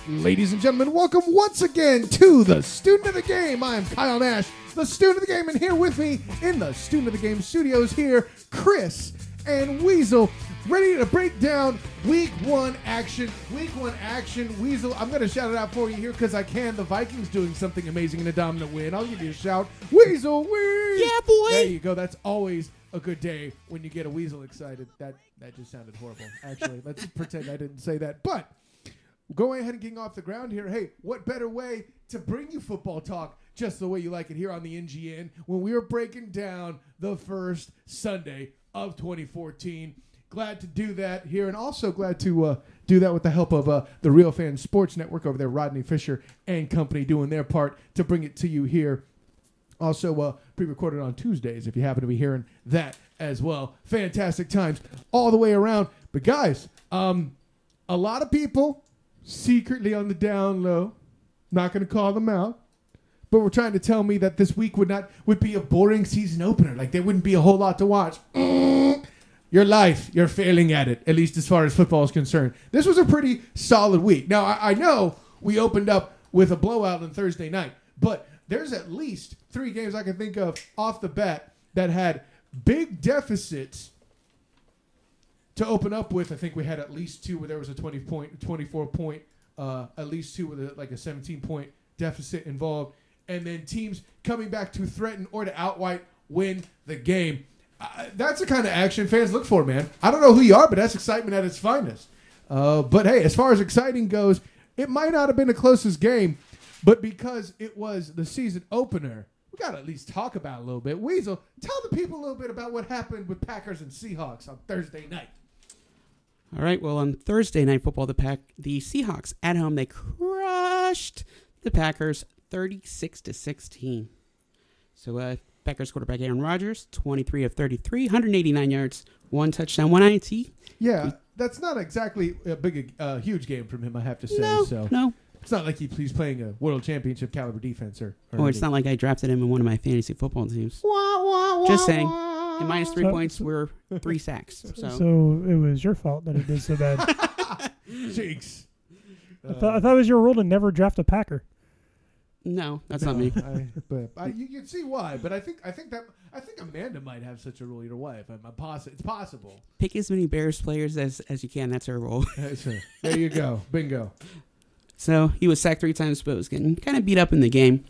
Ladies and gentlemen, welcome once again to the Student of the Game. I am Kyle Nash, the Student of the Game, and here with me in the Student of the Game studios here, Chris and Weasel, ready to break down Week 1 action. Week 1 action. Weasel, I'm going to shout it out for you here because I can. The Vikings doing something amazing in a dominant win. I'll give you a shout. Weasel, Weasel. Yeah, boy. There you go. That's always a good day when you get a Weasel excited. That just sounded horrible. Actually, let's pretend I didn't say that. But going ahead and getting off the ground here. Hey, what better way to bring you football talk just the way you like it here on the NGN when we are breaking down the first Sunday of 2014. Glad to do that here, and also glad to do that with the help of the Real Fan Sports Network over there, Rodney Fisher and company doing their part to bring it to you here. Also pre-recorded on Tuesdays if you happen to be hearing that as well. Fantastic times all the way around. But guys, a lot of people secretly on the down low, not going to call them out, but we're trying to tell me that this week would be a boring season opener. Like there wouldn't be a whole lot to watch. Your life, you're failing at it, at least as far as football is concerned. This was a pretty solid week. Now, I know we opened up with a blowout on Thursday night, but there's at least 3 games I can think of off the bat that had big deficits to open up with. I think we had at least 2 where there was a 24 point, at least 2 with like a 17-point deficit involved, and then teams coming back to threaten or to outright win the game. That's the kind of action fans look for, man. I don't know who you are, but that's excitement at its finest. But hey, as far as exciting goes, it might not have been the closest game, but because it was the season opener, we got to at least talk about it a little bit. Weasel, tell the people a little bit about what happened with Packers and Seahawks on Thursday night. All right, well, on Thursday Night Football, the Seahawks at home, they crushed the Packers 36-16. So, Packers quarterback Aaron Rodgers, 23 of 33, 189 yards, 1 touchdown, 1 INT. Yeah, that's not exactly a huge game from him, I have to say. No. It's not like he's playing a world championship caliber defense. It's not like I drafted him in one of my fantasy football teams. Just saying. And minus 3 points were 3 sacks. So it was your fault that he did so bad. Jinx. I thought it was your rule to never draft a Packer. No, that's not me. You can see why, but I think Amanda might have such a rule. Your wife, it's possible. Pick as many Bears players as you can. That's her rule. There you go, bingo. So he was sacked 3 times, but was getting kind of beat up in the game.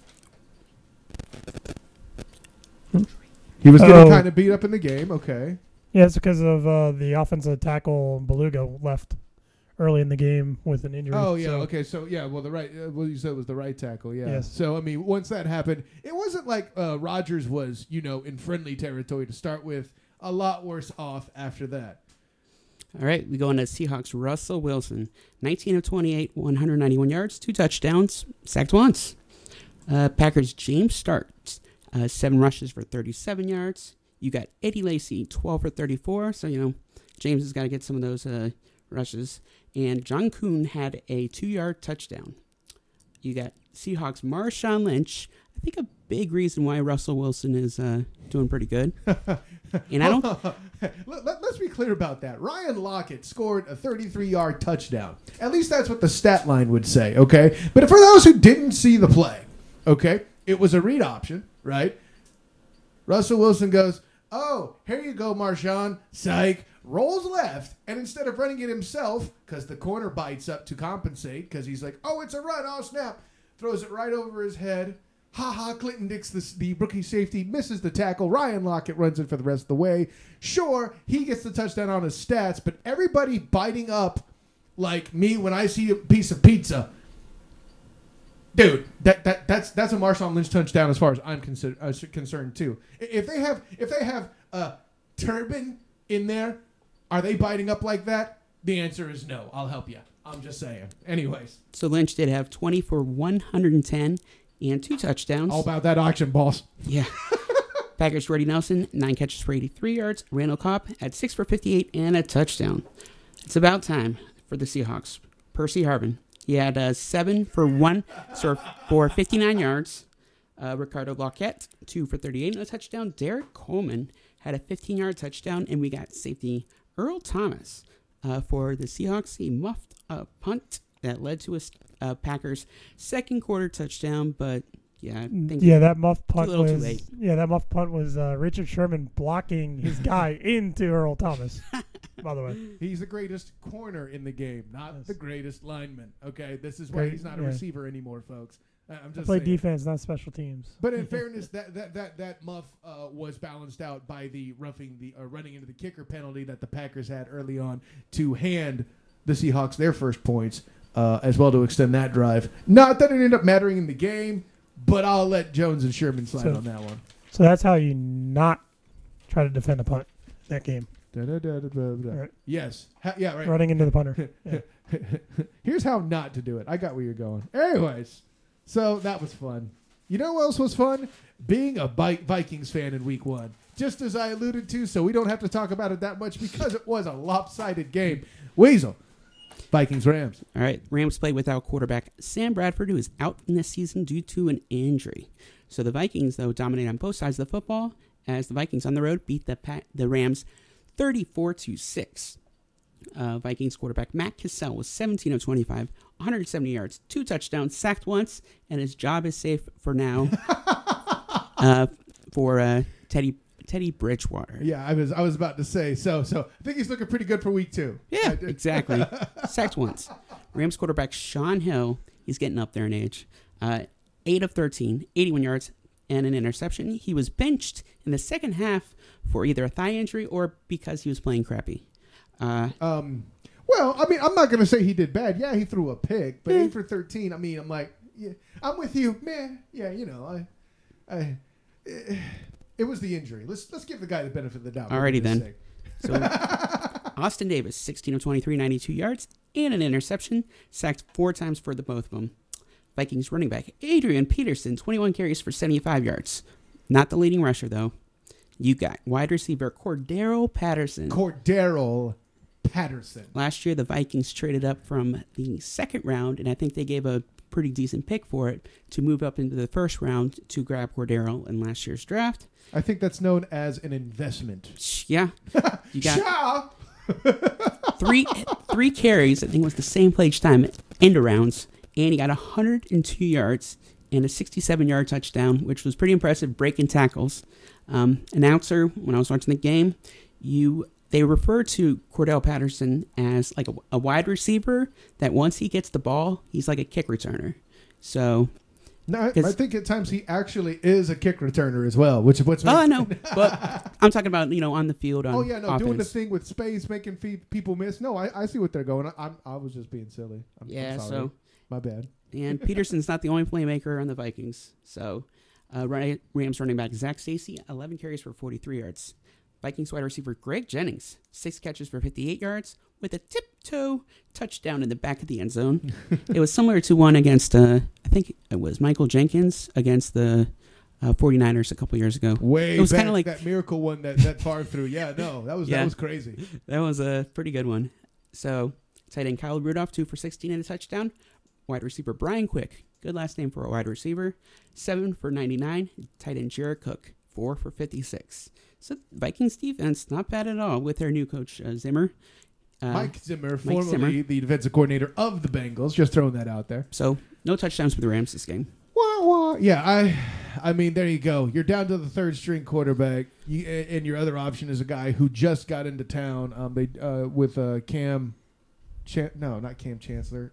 He was getting kind of beat up in the game. Okay. Yeah, it's because of the offensive tackle Beluga left early in the game with an injury. Oh, yeah. Okay. So, yeah, well, you said it was the right tackle. Yeah. Yes. So, I mean, once that happened, it wasn't like Rodgers was, in friendly territory to start with. A lot worse off after that. All right. We go into Seahawks. Russell Wilson, 19 of 28, 191 yards, 2 touchdowns, sacked once. Packers James Starks, 7 rushes for 37 yards. You got Eddie Lacy, 12 for 34. So, James has got to get some of those rushes. And John Kuhn had a 2-yard touchdown. You got Seahawks Marshawn Lynch. I think a big reason why Russell Wilson is doing pretty good. And I don't. Let's be clear about that. Ryan Lockett scored a 33-yard touchdown. At least that's what the stat line would say. Okay, but for those who didn't see the play, okay, it was a read option, right? Russell Wilson goes, "Oh, here you go, Marshawn." Psych. Rolls left, and instead of running it himself, because the corner bites up to compensate, because he's like, "Oh, it's a run, oh, snap," throws it right over his head. Clinton Dix, the rookie safety, misses the tackle. Ryan Lockett runs it for the rest of the way. Sure, he gets the touchdown on his stats, but everybody biting up like me when I see a piece of pizza. Dude, that's a Marshawn Lynch touchdown as far as I'm concerned too. If they have a turban in there, are they biting up like that? The answer is no. I'll help you. I'm just saying. Anyways. So Lynch did have 20 for 110 and 2 touchdowns. All about that auction, boss. Yeah. Packers Jordy Nelson, 9 catches for 83 yards. Randall Cobb had 6 for 58 and a touchdown. It's about time for the Seahawks. Percy Harvin. He had 7 for 59 yards. Ricardo Lockett, 2 for 38 and a touchdown. Derek Coleman had a 15-yard touchdown. And we got safety Earl Thomas for the Seahawks. He muffed a punt that led to a Packers second quarter touchdown, but yeah, I think that muff punt little too was late. Richard Sherman blocking his guy into Earl Thomas. By the way, He's the greatest corner in the game, not Yes. the greatest lineman. Okay, this is why Great, he's not a yeah. receiver anymore, folks. I'm I just play saying. defense, not special teams. But in fairness, that muff was balanced out by the running into the kicker penalty that the Packers had early on to hand the Seahawks their first points, as well to extend that drive. Not that it ended up mattering in the game, but I'll let Jones and Sherman slide on that one. So that's how you not try to defend a punt that game. Right. Yes. Yeah, right. Running into the punter. Yeah. Here's how not to do it. I got where you're going. Anyways, so that was fun. You know what else was fun? Being a Vikings fan in week 1. Just as I alluded to, so we don't have to talk about it that much because it was a lopsided game. Weasel. Vikings-Rams. All right, Rams play without quarterback Sam Bradford, who is out in the season due to an injury. So the Vikings, though, dominate on both sides of the football as the Vikings on the road beat the Rams 34-6. Vikings quarterback Matt Cassell was 17 of 25, 170 yards, 2 touchdowns, sacked once, and his job is safe for now for Teddy Bridgewater. Yeah, I was about to say. So I think he's looking pretty good for week 2. Yeah, exactly. Sacked once. Rams quarterback Sean Hill, he's getting up there in age. 8 of 13, 81 yards, and an interception. He was benched in the second half for either a thigh injury or because he was playing crappy. Well, I mean, I'm not going to say he did bad. Yeah, he threw a pick, but 8 for 13. I mean, I'm like, yeah, I'm with you, man. Yeah, you know, it was the injury. Let's give the guy the benefit of the doubt. Alrighty then. So Austin Davis, 16 of 23, 92 yards, and an interception, sacked 4 times for the both of them. Vikings running back Adrian Peterson, 21 carries for 75 yards. Not the leading rusher, though. You got wide receiver Cordero Patterson. Last year, the Vikings traded up from the second round, and I think they gave a pretty decent pick for it to move up into the first round to grab Cordero in last year's draft. I think that's known as an investment. Yeah. You got three carries, I think it was the same play each time, end arounds, and he got 102 yards and a 67-yard touchdown, which was pretty impressive, breaking tackles. Announcer, when I was watching the game, they refer to Cordell Patterson as like a wide receiver that once he gets the ball, he's like a kick returner. So, no, I think at times he actually is a kick returner as well, which is what's. I know, but I'm talking about on the field on. Oh yeah, no, offense. doing the thing with space, making people miss. No, I see what they're going. I was just being silly. I'm sorry. So my bad. And Peterson's not the only playmaker on the Vikings. So, Rams running back Zach Stacy, 11 carries for 43 yards. Vikings wide receiver Greg Jennings, 6 catches for 58 yards with a tiptoe touchdown in the back of the end zone. It was similar to one against, I think it was Michael Jenkins against the 49ers a couple years ago. It was kind of like that miracle one that far through. Yeah, no, that was crazy. That was a pretty good one. So, tight end Kyle Rudolph, 2 for 16 and a touchdown. Wide receiver Brian Quick, good last name for a wide receiver, 7 for 99. Tight end Jared Cook, 4 for 56. So Vikings defense, not bad at all with their new coach, Zimmer. Mike Zimmer, formerly the defensive coordinator of the Bengals. Just throwing that out there. So no touchdowns for the Rams this game. Wah, wah. Yeah, I mean, there you go. You're down to the third string quarterback, and your other option is a guy who just got into town. With Cam, not Cam Chancellor.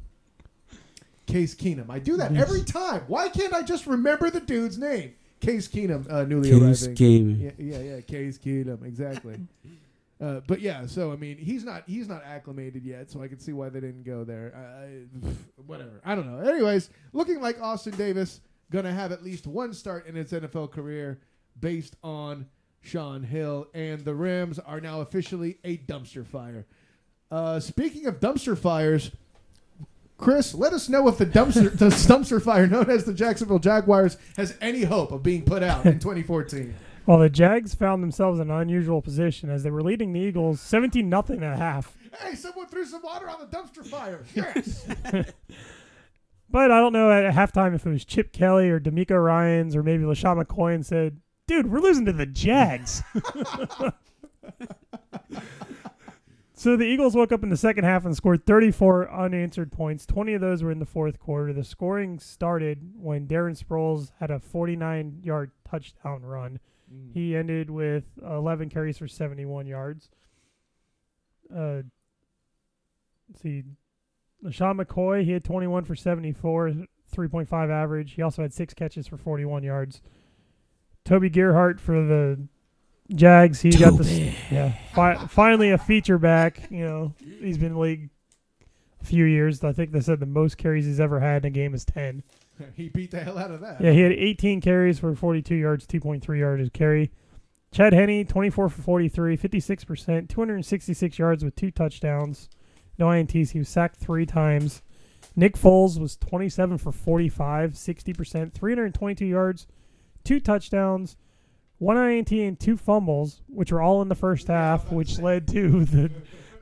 Case Keenum. I do that every time. Why can't I just remember the dude's name? Case Keenum, newly arriving. Yeah, Case Keenum, exactly. But yeah, so I mean, he's not acclimated yet, so I can see why they didn't go there. Whatever, I don't know. Anyways, looking like Austin Davis gonna have at least one start in his NFL career based on Sean Hill, and the Rams are now officially a dumpster fire. Speaking of dumpster fires, Chris, let us know if the dumpster fire known as the Jacksonville Jaguars has any hope of being put out in 2014. Well, the Jags found themselves in an unusual position as they were leading the Eagles 17-0 at half. Hey, someone threw some water on the dumpster fire. Yes. But I don't know at halftime if it was Chip Kelly or D'Amico Ryans or maybe LaShawn McCoy and said, dude, we're losing to the Jags. So the Eagles woke up in the second half and scored 34 unanswered points. 20 of those were in the fourth quarter. The scoring started when Darren Sproles had a 49-yard touchdown run. He ended with 11 carries for 71 yards. Let's see. LaShawn McCoy, he had 21 for 74, 3.5 average. He also had 6 catches for 41 yards. Toby Gerhart for the Jags, he got this. Yeah, finally a feature back. You know, he's been in the league a few years. I think they said the most carries he's ever had in a game is 10. He beat the hell out of that. Yeah, he had 18 carries for 42 yards, 2.3 yards a carry. Chad Henne, 24 for 43, 56%, 266 yards with 2 touchdowns. No INTs. He was sacked 3 times. Nick Foles was 27 for 45, 60%, 322 yards, 2 touchdowns. 1 INT and 2 fumbles, which were all in the first half, which led to the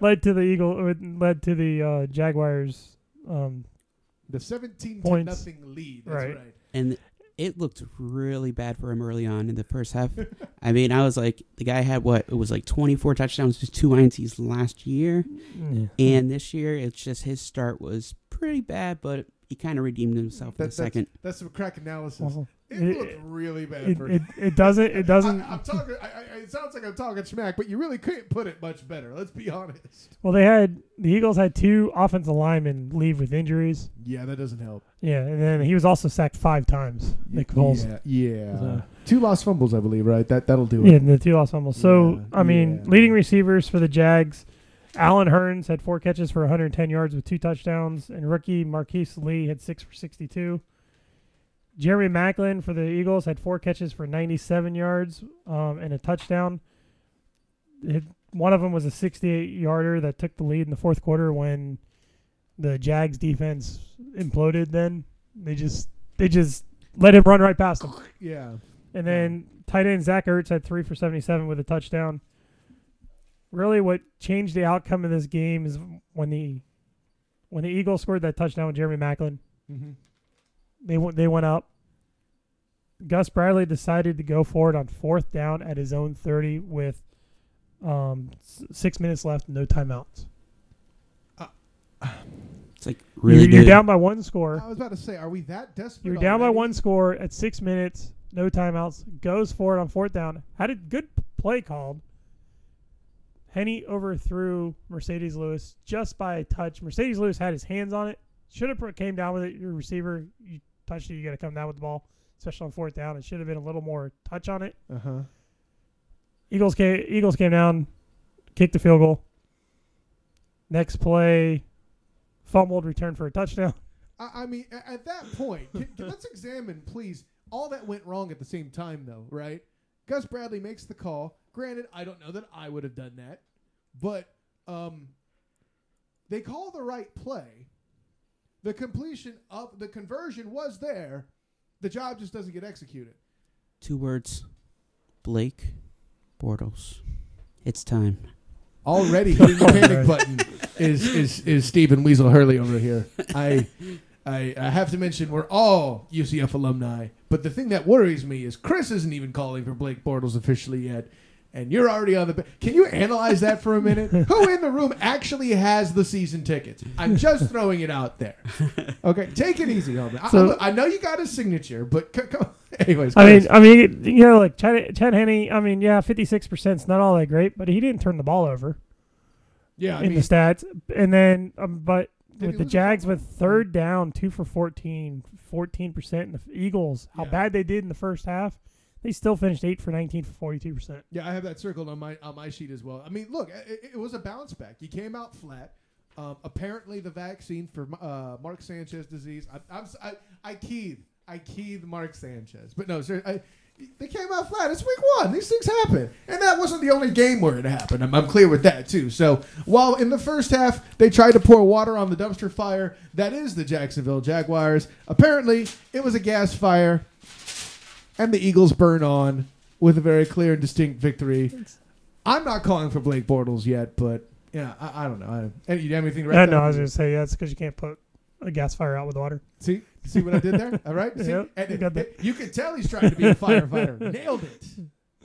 Jaguars. The 17 points. to nothing lead. That's right. And it looked really bad for him early on in the first half. I mean, I was like, the guy had it was like 24 touchdowns, just 2 INTs last year. Yeah. And this year, it's just his start was pretty bad, but he kind of redeemed himself in the second. That's some crack analysis. Well, it looked really bad for him. It doesn't. I'm talking. It sounds like I'm talking smack, but you really couldn't put it much better. Let's be honest. Well, the Eagles had 2 offensive linemen leave with injuries. Yeah, that doesn't help. Yeah, and then he was also sacked 5 times. Nick Foles. Yeah. 2 lost fumbles, I believe. Right. That'll do it. Yeah, the 2 lost fumbles. So leading receivers for the Jags. Alan Hearns had 4 catches for 110 yards with 2 touchdowns, and rookie Marquise Lee had 6 for 62. Jeremy Maclin for the Eagles had 4 catches for 97 yards and a touchdown. One of them was a 68-yarder that took the lead in the fourth quarter when the Jags defense imploded. Then they just let him run right past them. Yeah. And then tight end Zach Ertz had 3 for 77 with a touchdown. Really, what changed the outcome of this game is when the Eagles scored that touchdown with Jeremy Maclin. Mm-hmm. They went up. Gus Bradley decided to go for it on 4th down at his own 30 with 6 minutes left, no timeouts. It's like really you're down by 1 score. I was about to say, are we that desperate? You're down by 1 score at 6 minutes, no timeouts. Goes for it on 4th down. Had a good play called. Henne overthrew Mercedes Lewis just by a touch. Mercedes Lewis had his hands on it. Should have came down with it. Your receiver, you touched it, you got to come down with the ball, especially on 4th down. It should have been a little more touch on it. Uh-huh. Eagles came down, kicked the field goal. Next play, fumbled, returned for a touchdown. I mean, at that point, let's examine, please, all that went wrong at the same time, though, right? Gus Bradley makes the call. Granted, I don't know that I would have done that, but they call the right play. The completion of the conversion was there. The job just doesn't get executed. 2 words. Blake Bortles. It's time. Already hitting the panic button is Stephen Weasel Hurley over here. I have to mention we're all UCF alumni, but the thing that worries me is Chris isn't even calling for Blake Bortles officially yet. And you're already on the... Can you analyze that for a minute? Who in the room actually has the season tickets? I'm just throwing it out there. Okay, take it easy, homie. I know you got his signature, but anyways. I mean, you know, like Chad Henne. I mean, yeah, 56% is not all that great, but he didn't turn the ball over. Yeah, the stats, and then but with the Jags with 3rd down, 2 for 14, 14%, and the Eagles, how bad they did in the first half. They still finished 8 for 19 for 42%. Yeah, I have that circled on my sheet as well. I mean, look, it was a bounce back. You came out flat. Apparently, the vaccine for Mark Sanchez disease. I keyed Mark Sanchez, but no, sir. They came out flat. It's week 1. These things happen, and that wasn't the only game where it happened. I'm clear with that too. So while in the first half they tried to pour water on the dumpster fire that is the Jacksonville Jaguars, apparently it was a gas fire. And the Eagles burn on with a very clear and distinct victory. I'm not calling for Blake Bortles yet, but yeah, I don't know. You have anything to write? No, I was going to say that's because you can't put a gas fire out with water. See what I did there? All right. See? Yep, you can tell he's trying to be a firefighter. Nailed it.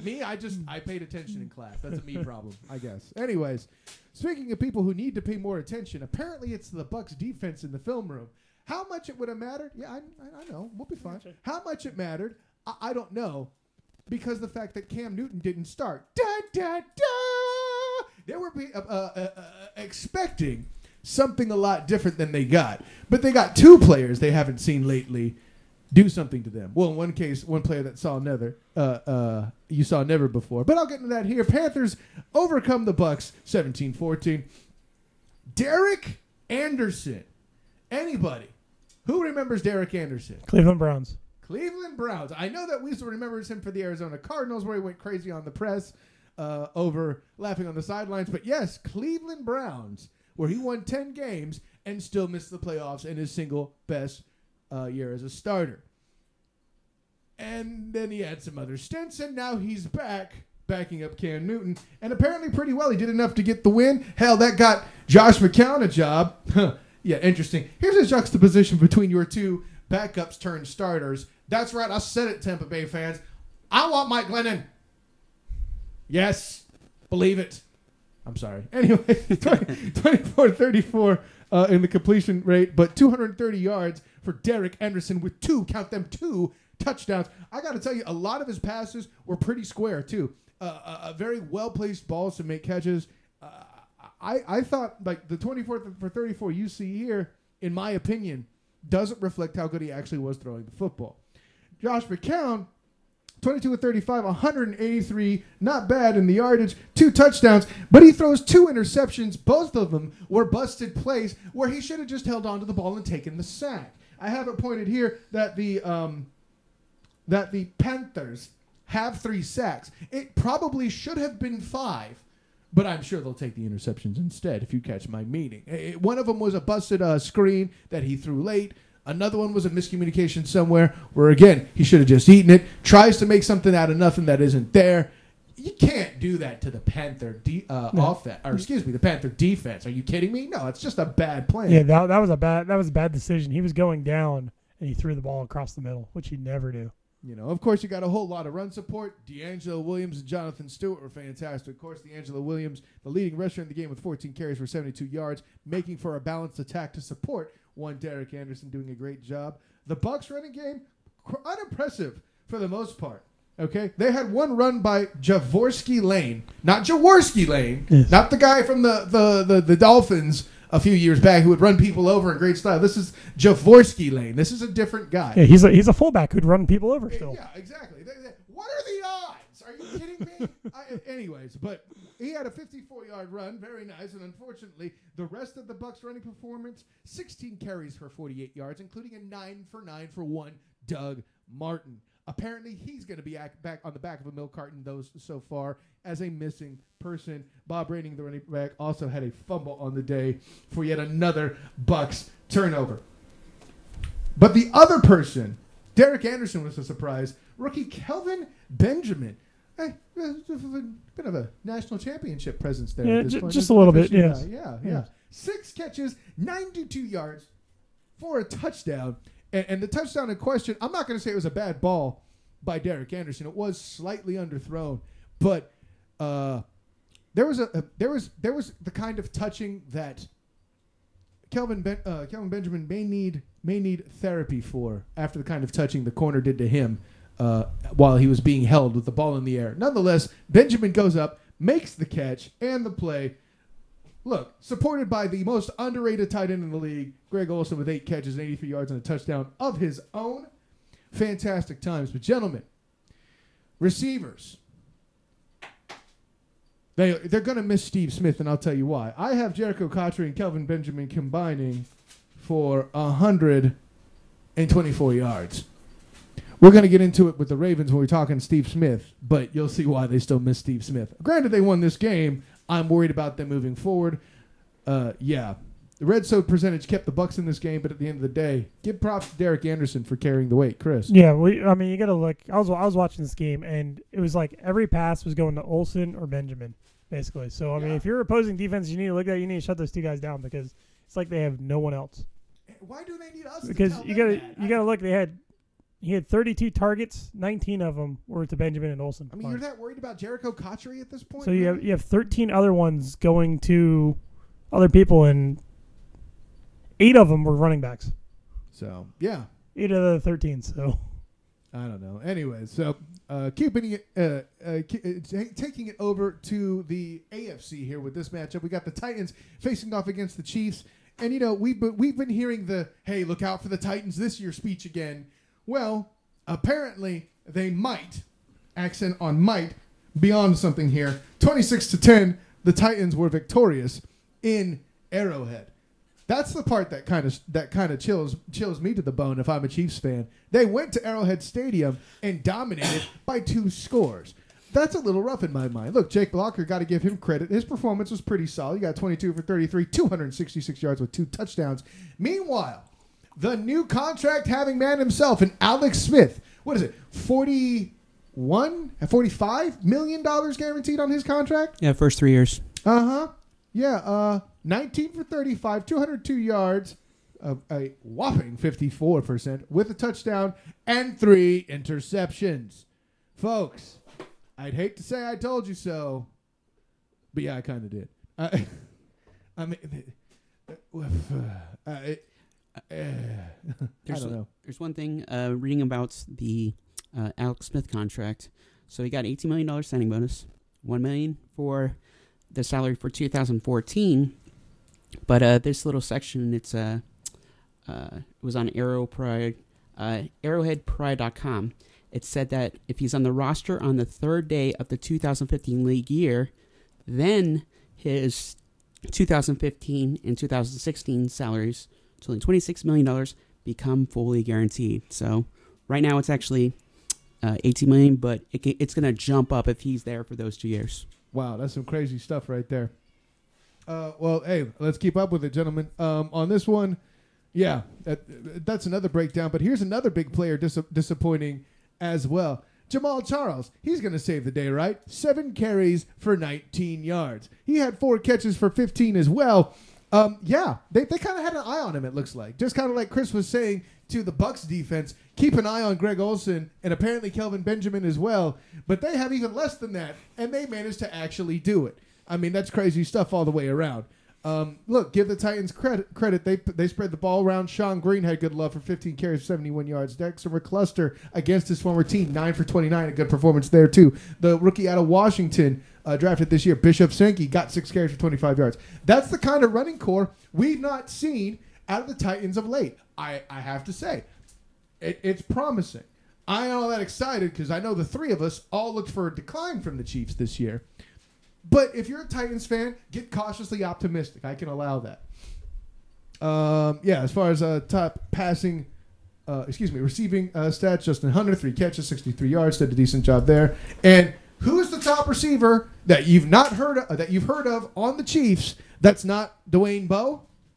Me, I paid attention in class. That's a me problem, I guess. Anyways, speaking of people who need to pay more attention, apparently it's the Bucs defense in the film room. How much it would have mattered? Yeah, I know. We'll be fine. How much it mattered? I don't know. Because the fact that Cam Newton didn't start. Da, da, da! They were expecting something a lot different than they got. But they got two players they haven't seen lately do something to them. Well, in one case, one player that you saw never before. But I'll get into that here. Panthers overcome the Bucs 17-14. Derek Anderson. Anybody who remembers Derek Anderson? Cleveland Browns. Cleveland Browns. I know that Weasel remembers him for the Arizona Cardinals, where he went crazy on the press over laughing on the sidelines. But yes, Cleveland Browns, where he won 10 games and still missed the playoffs in his single best year as a starter. And then he had some other stints, and now he's backing up Cam Newton, and apparently pretty well. He did enough to get the win. Hell, that got Josh McCown a job. Yeah, interesting. Here's a juxtaposition between your two backups turned starters. That's right, I said it, Tampa Bay fans. I want Mike Glennon. Yes, believe it. I'm sorry. Anyway, 24-34 in the completion rate, but 230 yards for Derek Anderson with two touchdowns. I got to tell you, a lot of his passes were pretty square, too. Very well-placed balls to make catches. I thought, like, the 24-34 you see here, in my opinion, doesn't reflect how good he actually was throwing the football. Josh McCown, 22-35, 183, not bad in the yardage, 2 touchdowns, but he throws 2 interceptions. Both of them were busted plays where he should have just held on to the ball and taken the sack. I have it pointed here that the Panthers have 3 sacks. It probably should have been 5. But I'm sure they'll take the interceptions instead, if you catch my meaning. One of them was a busted screen that he threw late. Another one was a miscommunication somewhere where, again, he should have just eaten it. Tries to make something out of nothing that isn't there. You can't do that to the Panther offense, or excuse me, the Panther defense. Are you kidding me? No, it's just a bad play. Yeah, that was a bad decision. He was going down and he threw the ball across the middle, which he'd never do. You know, of course, you got a whole lot of run support. D'Angelo Williams and Jonathan Stewart were fantastic. Of course, D'Angelo Williams, the leading rusher in the game with 14 carries for 72 yards, making for a balanced attack to support one Derek Anderson doing a great job. The Bucs running game, unimpressive for the most part. Okay, they had one run by Jaworski Lane, not Jaworski Lane, yes. Not the guy from the Dolphins a few years back who would run people over in great style. This is Jaworski Lane. This is a different guy. Yeah, he's a fullback who'd run people over still. Yeah, exactly. What are the odds? Are you kidding me? Anyways, but he had a 54-yard run, very nice, and unfortunately, the rest of the Bucs running performance, 16 carries for 48 yards, including a 9-for-9 for 1 Doug Martin. Apparently, he's going to be back on the back of a milk carton, those so far, as a missing person. Bob Rainey, the running back, also had a fumble on the day for yet another Bucs turnover. But the other person, Derek Anderson, was a surprise. Rookie Kelvin Benjamin. Hey, bit of a national championship presence there. Yeah, at this point. just a little bit, yes. Yeah. 6 catches, 92 yards for a touchdown. And the touchdown in question, I'm not going to say it was a bad ball by Derek Anderson. It was slightly underthrown, but there was the kind of touching that Kelvin Benjamin may need therapy for after the kind of touching the corner did to him while he was being held with the ball in the air. Nonetheless, Benjamin goes up, makes the catch and the play. Look, supported by the most underrated tight end in the league, Greg Olsen with 8 catches and 83 yards and a touchdown of his own. Fantastic times. But gentlemen, receivers, they're going to miss Steve Smith, and I'll tell you why. I have Jericho Cotchery and Kelvin Benjamin combining for 124 yards. We're going to get into it with the Ravens when we're talking Steve Smith, but you'll see why they still miss Steve Smith. Granted, they won this game. I'm worried about them moving forward. The red zone percentage kept the Bucs in this game, but at the end of the day, give props to Derek Anderson for carrying the weight. Chris. Yeah, you got to look. I was watching this game, and it was like every pass was going to Olsen or Benjamin, basically. So, I mean, if you're opposing defense, you need to look at it. You need to shut those 2 guys down because it's like they have no one else. Why do they need us? Because you got to look. They had He had 32 targets. 19 of them were to Benjamin and Olsen. I mean, you're that worried about Jericho Cotchery at this point? So you have 13 other ones going to other people, and 8 of them were running backs. So, yeah. 8 out of the 13, so. I don't know. Anyway, so taking it over to the AFC here with this matchup, we got the Titans facing off against the Chiefs. And, you know, we've been hearing the, hey, look out for the Titans this year speech again. Well, apparently they might, accent on might, be on something here. 26-10, the Titans were victorious in Arrowhead. That's the part that kind of chills me to the bone if I'm a Chiefs fan. They went to Arrowhead Stadium and dominated by 2 scores. That's a little rough in my mind. Look, Jake Blocker, got to give him credit. His performance was pretty solid. He got 22 for 33, 266 yards with 2 touchdowns. Meanwhile, the new contract-having man himself, and Alex Smith, what is it, $45 million guaranteed on his contract? Yeah, first 3 years. Uh-huh. Yeah, 19 for 35, 202 yards, a whopping 54% with a touchdown and 3 interceptions. Folks, I'd hate to say I told you so, but yeah, I kind of did. I mean, I don't know. There's one thing reading about the Alex Smith contract. So he got $18 million signing bonus, $1 million for the salary for 2014. But this little section, it was on arrowheadpride.com. It said that if he's on the roster on the 3rd day of the 2015 league year, then his 2015 and 2016 salaries, totaling $26 million, become fully guaranteed. So right now it's actually $18 million, but it's going to jump up if he's there for those 2 years. Wow, that's some crazy stuff right there. Well, hey, let's keep up with it, gentlemen. On this one, yeah, that's another breakdown. But here's another big player disappointing as well. Jamal Charles, he's going to save the day, right? 7 carries for 19 yards. He had 4 catches for 15 as well. Yeah, they kind of had an eye on him, it looks like. Just kind of like Chris was saying to the Bucs defense, keep an eye on Greg Olsen and apparently Kelvin Benjamin as well. But they have even less than that, and they managed to actually do it. I mean, that's crazy stuff all the way around. Look, give the Titans credit. They spread the ball around. Sean Green had good love for 15 carries, 71 yards. Dexter McCluster against his former team, 9 for 29, a good performance there too. The rookie out of Washington, drafted this year, Bishop Sankey, got 6 carries for 25 yards. That's the kind of running core we've not seen out of the Titans of late. I have to say, it's promising. I am all that excited because I know the 3 of us all looked for a decline from the Chiefs this year. But if you're a Titans fan, get cautiously optimistic. I can allow that. Yeah, as far as top receiving stats, Justin Hunter, 3 catches, 63 yards, did a decent job there. And who's the top receiver that you've heard of on the Chiefs that's not Dwayne Bowe?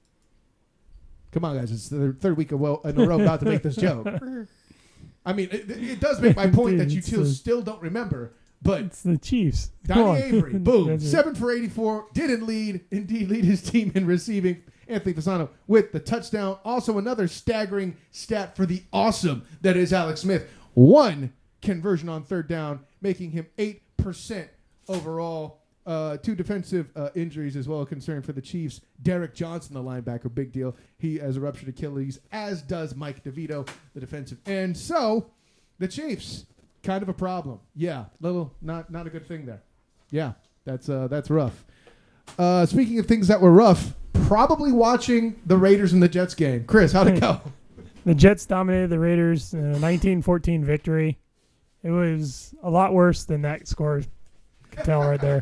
Come on, guys. It's the 3rd week in a row about to make this joke. I mean, it does make my point that you still don't remember. But it's the Chiefs. Donnie Avery, boom, 7 for 84, didn't lead his team in receiving. Anthony Fasano with the touchdown. Also another staggering stat for the awesome that is Alex Smith. 1 conversion on 3rd down, making him 8% overall. 2 defensive injuries as well, a concern for the Chiefs. Derek Johnson, the linebacker, big deal. He has a ruptured Achilles, as does Mike DeVito, the defensive end. So the Chiefs, kind of a problem. Yeah, not a good thing there. Yeah, that's rough. Speaking of things that were rough, probably watching the Raiders and the Jets game. Chris, how'd it go? The Jets dominated the Raiders in a 19-14 victory. It was a lot worse than that score. You can tell right there.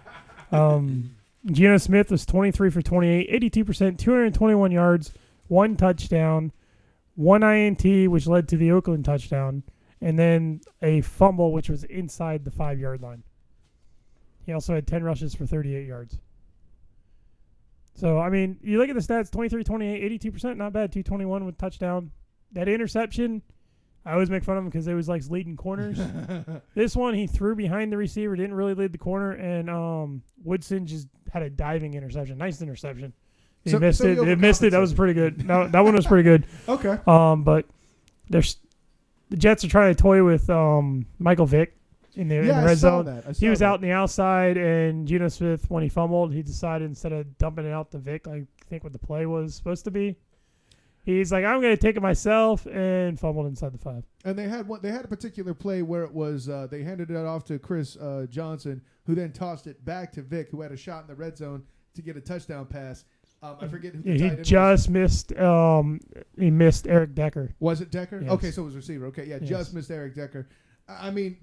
Geno Smith was 23 for 28, 82%, 221 yards, 1 touchdown, 1 INT, which led to the Oakland touchdown, and then a fumble, which was inside the 5-yard line. He also had 10 rushes for 38 yards. So, I mean, you look at the stats, 23, 28, 82%, not bad, 221 with touchdown. That interception, I always make fun of him because it was like leading corners. This one, he threw behind the receiver, didn't really lead the corner, and Woodson just had a diving interception. Nice interception. He missed it. It missed it. That was pretty good. No, that one was pretty good. Okay. But the the Jets are trying to toy with Michael Vick in the Yeah, I red saw zone. that. He was out on the outside, and Geno Smith, when he fumbled, he decided instead of dumping it out to Vick, I think what the play was supposed to be, he's like, I'm going to take it myself, and fumbled inside the 5. And they had a particular play where it was they handed it off to Chris Johnson, who then tossed it back to Vic, who had a shot in the red zone to get a touchdown pass. I forget who the tight end He just missed. He missed Eric Decker. Was it Decker? Yes. Okay, so it was receiver. Okay, yeah, Yes. just missed Eric Decker. I mean,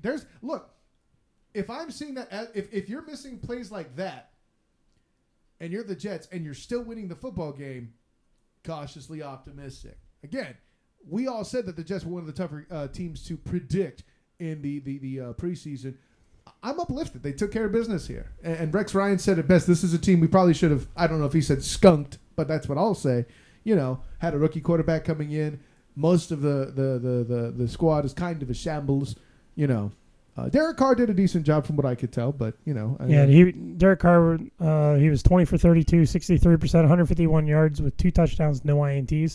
if I'm seeing that, if you're missing plays like that, and you're the Jets and you're still winning the football game, cautiously optimistic. Again, we all said that the Jets were one of the tougher teams to predict in the preseason. I'm uplifted. They took care of business here. And Rex Ryan said it best. This is a team we probably should have, I don't know if he said skunked, but that's what I'll say. Had a rookie quarterback coming in. Most of the squad is kind of a shambles. Derek Carr did a decent job from what I could tell, but, Derek Carr, he was 20 for 32, 63%, 151 yards with 2 touchdowns, no INTs.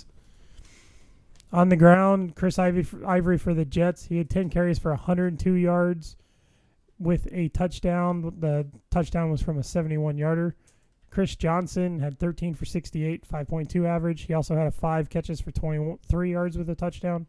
On the ground, Chris Ivory for the Jets, he had 10 carries for 102 yards with a touchdown. The touchdown was from a 71-yarder. Chris Johnson had 13 for 68, 5.2 average. He also had 5 catches for 23 yards with a touchdown.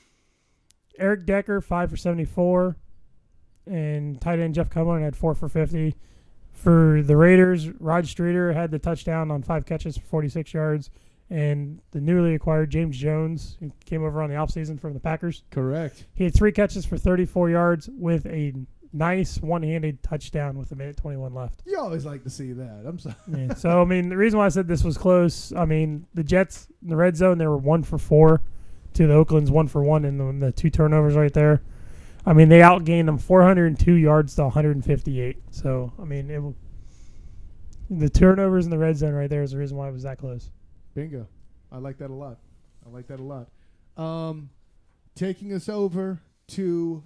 Eric Decker, 5 for 74. And tight end Jeff Cumberland had 4 for 50. For the Raiders, Rod Streeter had the touchdown on 5 catches for 46 yards. And the newly acquired James Jones, who came over on the offseason from the Packers. Correct. He had 3 catches for 34 yards with a nice one-handed touchdown with 1:21 left. You always like to see that. I'm sorry. Yeah. So, the reason why I said this was close, the Jets in the red zone, they were 1 for 4 to the Oakland's 1 for 1 in the 2 turnovers right there. They outgained them 402 yards to 158. So, the turnovers in the red zone right there is the reason why it was that close. Bingo. I like that a lot. Taking us over to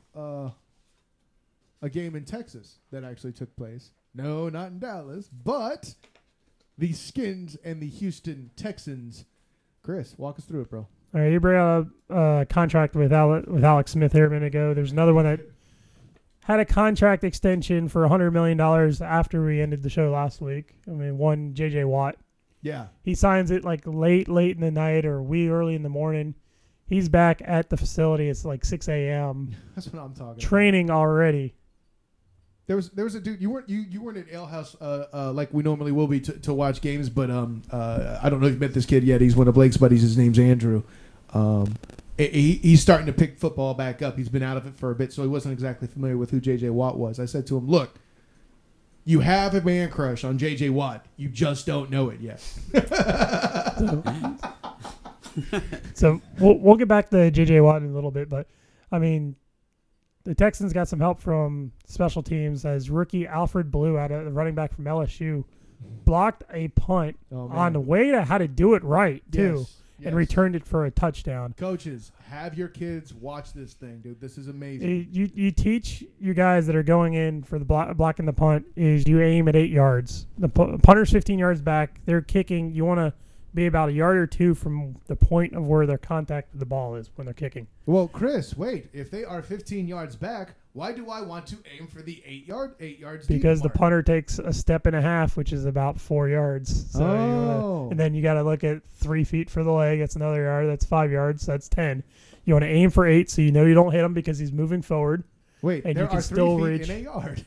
a game in Texas that actually took place. No, not in Dallas, but the Skins and the Houston Texans. Chris, walk us through it, bro. All right, you brought up a contract with Alex Smith here a minute ago. There's another one that had a contract extension for $100 million after we ended the show last week. One J.J. Watt. Yeah. He signs it like late in the night or wee early in the morning. He's back at the facility. It's like 6 a.m. That's what I'm talking Training about. already. There was a dude. You weren't at Ale House like we normally will be to watch games, but I don't know if you met this kid yet. He's one of Blake's buddies. His name's Andrew. He's starting to pick football back up. He's been out of it for a bit, so he wasn't exactly familiar with who J.J. Watt was. I said to him, look, you have a man crush on J.J. Watt. You just don't know it yet. So we'll get back to J.J. Watt in a little bit, but, the Texans got some help from special teams as rookie Alfred Blue, out of the running back from LSU, blocked a punt on the way to how to do it right, too. Yes. And returned it for a touchdown. Coaches, have your kids watch this thing, dude. This is amazing. You teach you guys that are going in for the blocking the punt is you aim at 8 yards. The punter's 15 yards back. They're kicking. You want to be about a yard or 2 from the point of where their contact with the ball is when they're kicking. Well, Chris, wait. If they are 15 yards back, why do I want to aim for the 8 yards? Because deep the mark? punter takes a step and a half, which is about 4 yards. So and then you got to look at 3 feet for the leg. That's another yard. That's 5 yards. That's 10. You want to aim for 8 so you know you don't hit him because he's moving forward. Wait, and there you can are still 3 feet reach in a yard.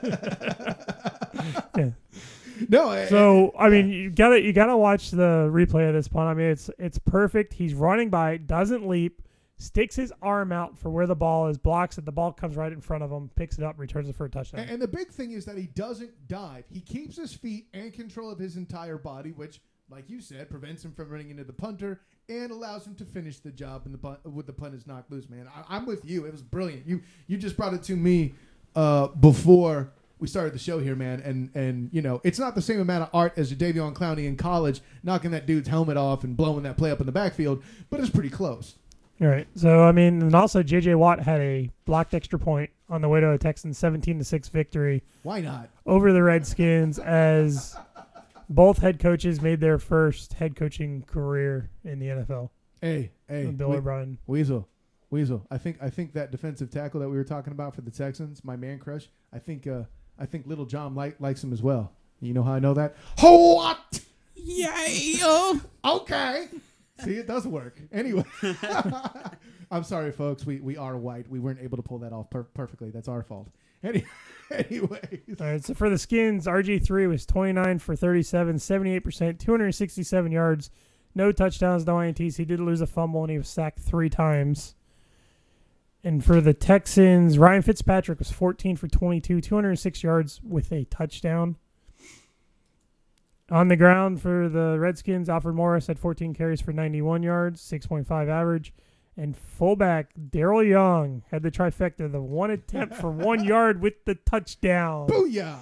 Yeah. No. So you gotta watch the replay of this punt. It's perfect. He's running by, doesn't leap, sticks his arm out for where the ball is, blocks it. The ball comes right in front of him, picks it up, returns it for a touchdown. And the big thing is that he doesn't dive. He keeps his feet and control of his entire body, which, like you said, prevents him from running into the punter and allows him to finish the job with the punt is knocked loose, man. I'm with you. It was brilliant. You just brought it to me before we started the show here, man, and it's not the same amount of art as Jadeveon Clowney in college knocking that dude's helmet off and blowing that play up in the backfield, but it's pretty close. All right. So and also J.J. Watt had a blocked extra point on the way to a Texans 17-6 victory. Why not? Over the Redskins, as both head coaches made their first head coaching career in the NFL. Hey, Bill O'Brien. Weasel, Weasel, I think that defensive tackle that we were talking about for the Texans, my man crush, I think Little John likes him as well. You know how I know that? What? Yeah. Okay. See, it does work. Anyway. I'm sorry, folks. We are white. We weren't able to pull that off perfectly. That's our fault. Anyway. All right, so for the Skins, RG3 was 29 for 37, 78%, 267 yards, no touchdowns, no INTs. He did lose a fumble, and he was sacked 3 times. And for the Texans, Ryan Fitzpatrick was 14 for 22, 206 yards with a touchdown. On the ground for the Redskins, Alfred Morris had 14 carries for 91 yards, 6.5 average. And fullback Daryl Young had the trifecta, the 1 attempt for 1 yard with the touchdown. Booyah!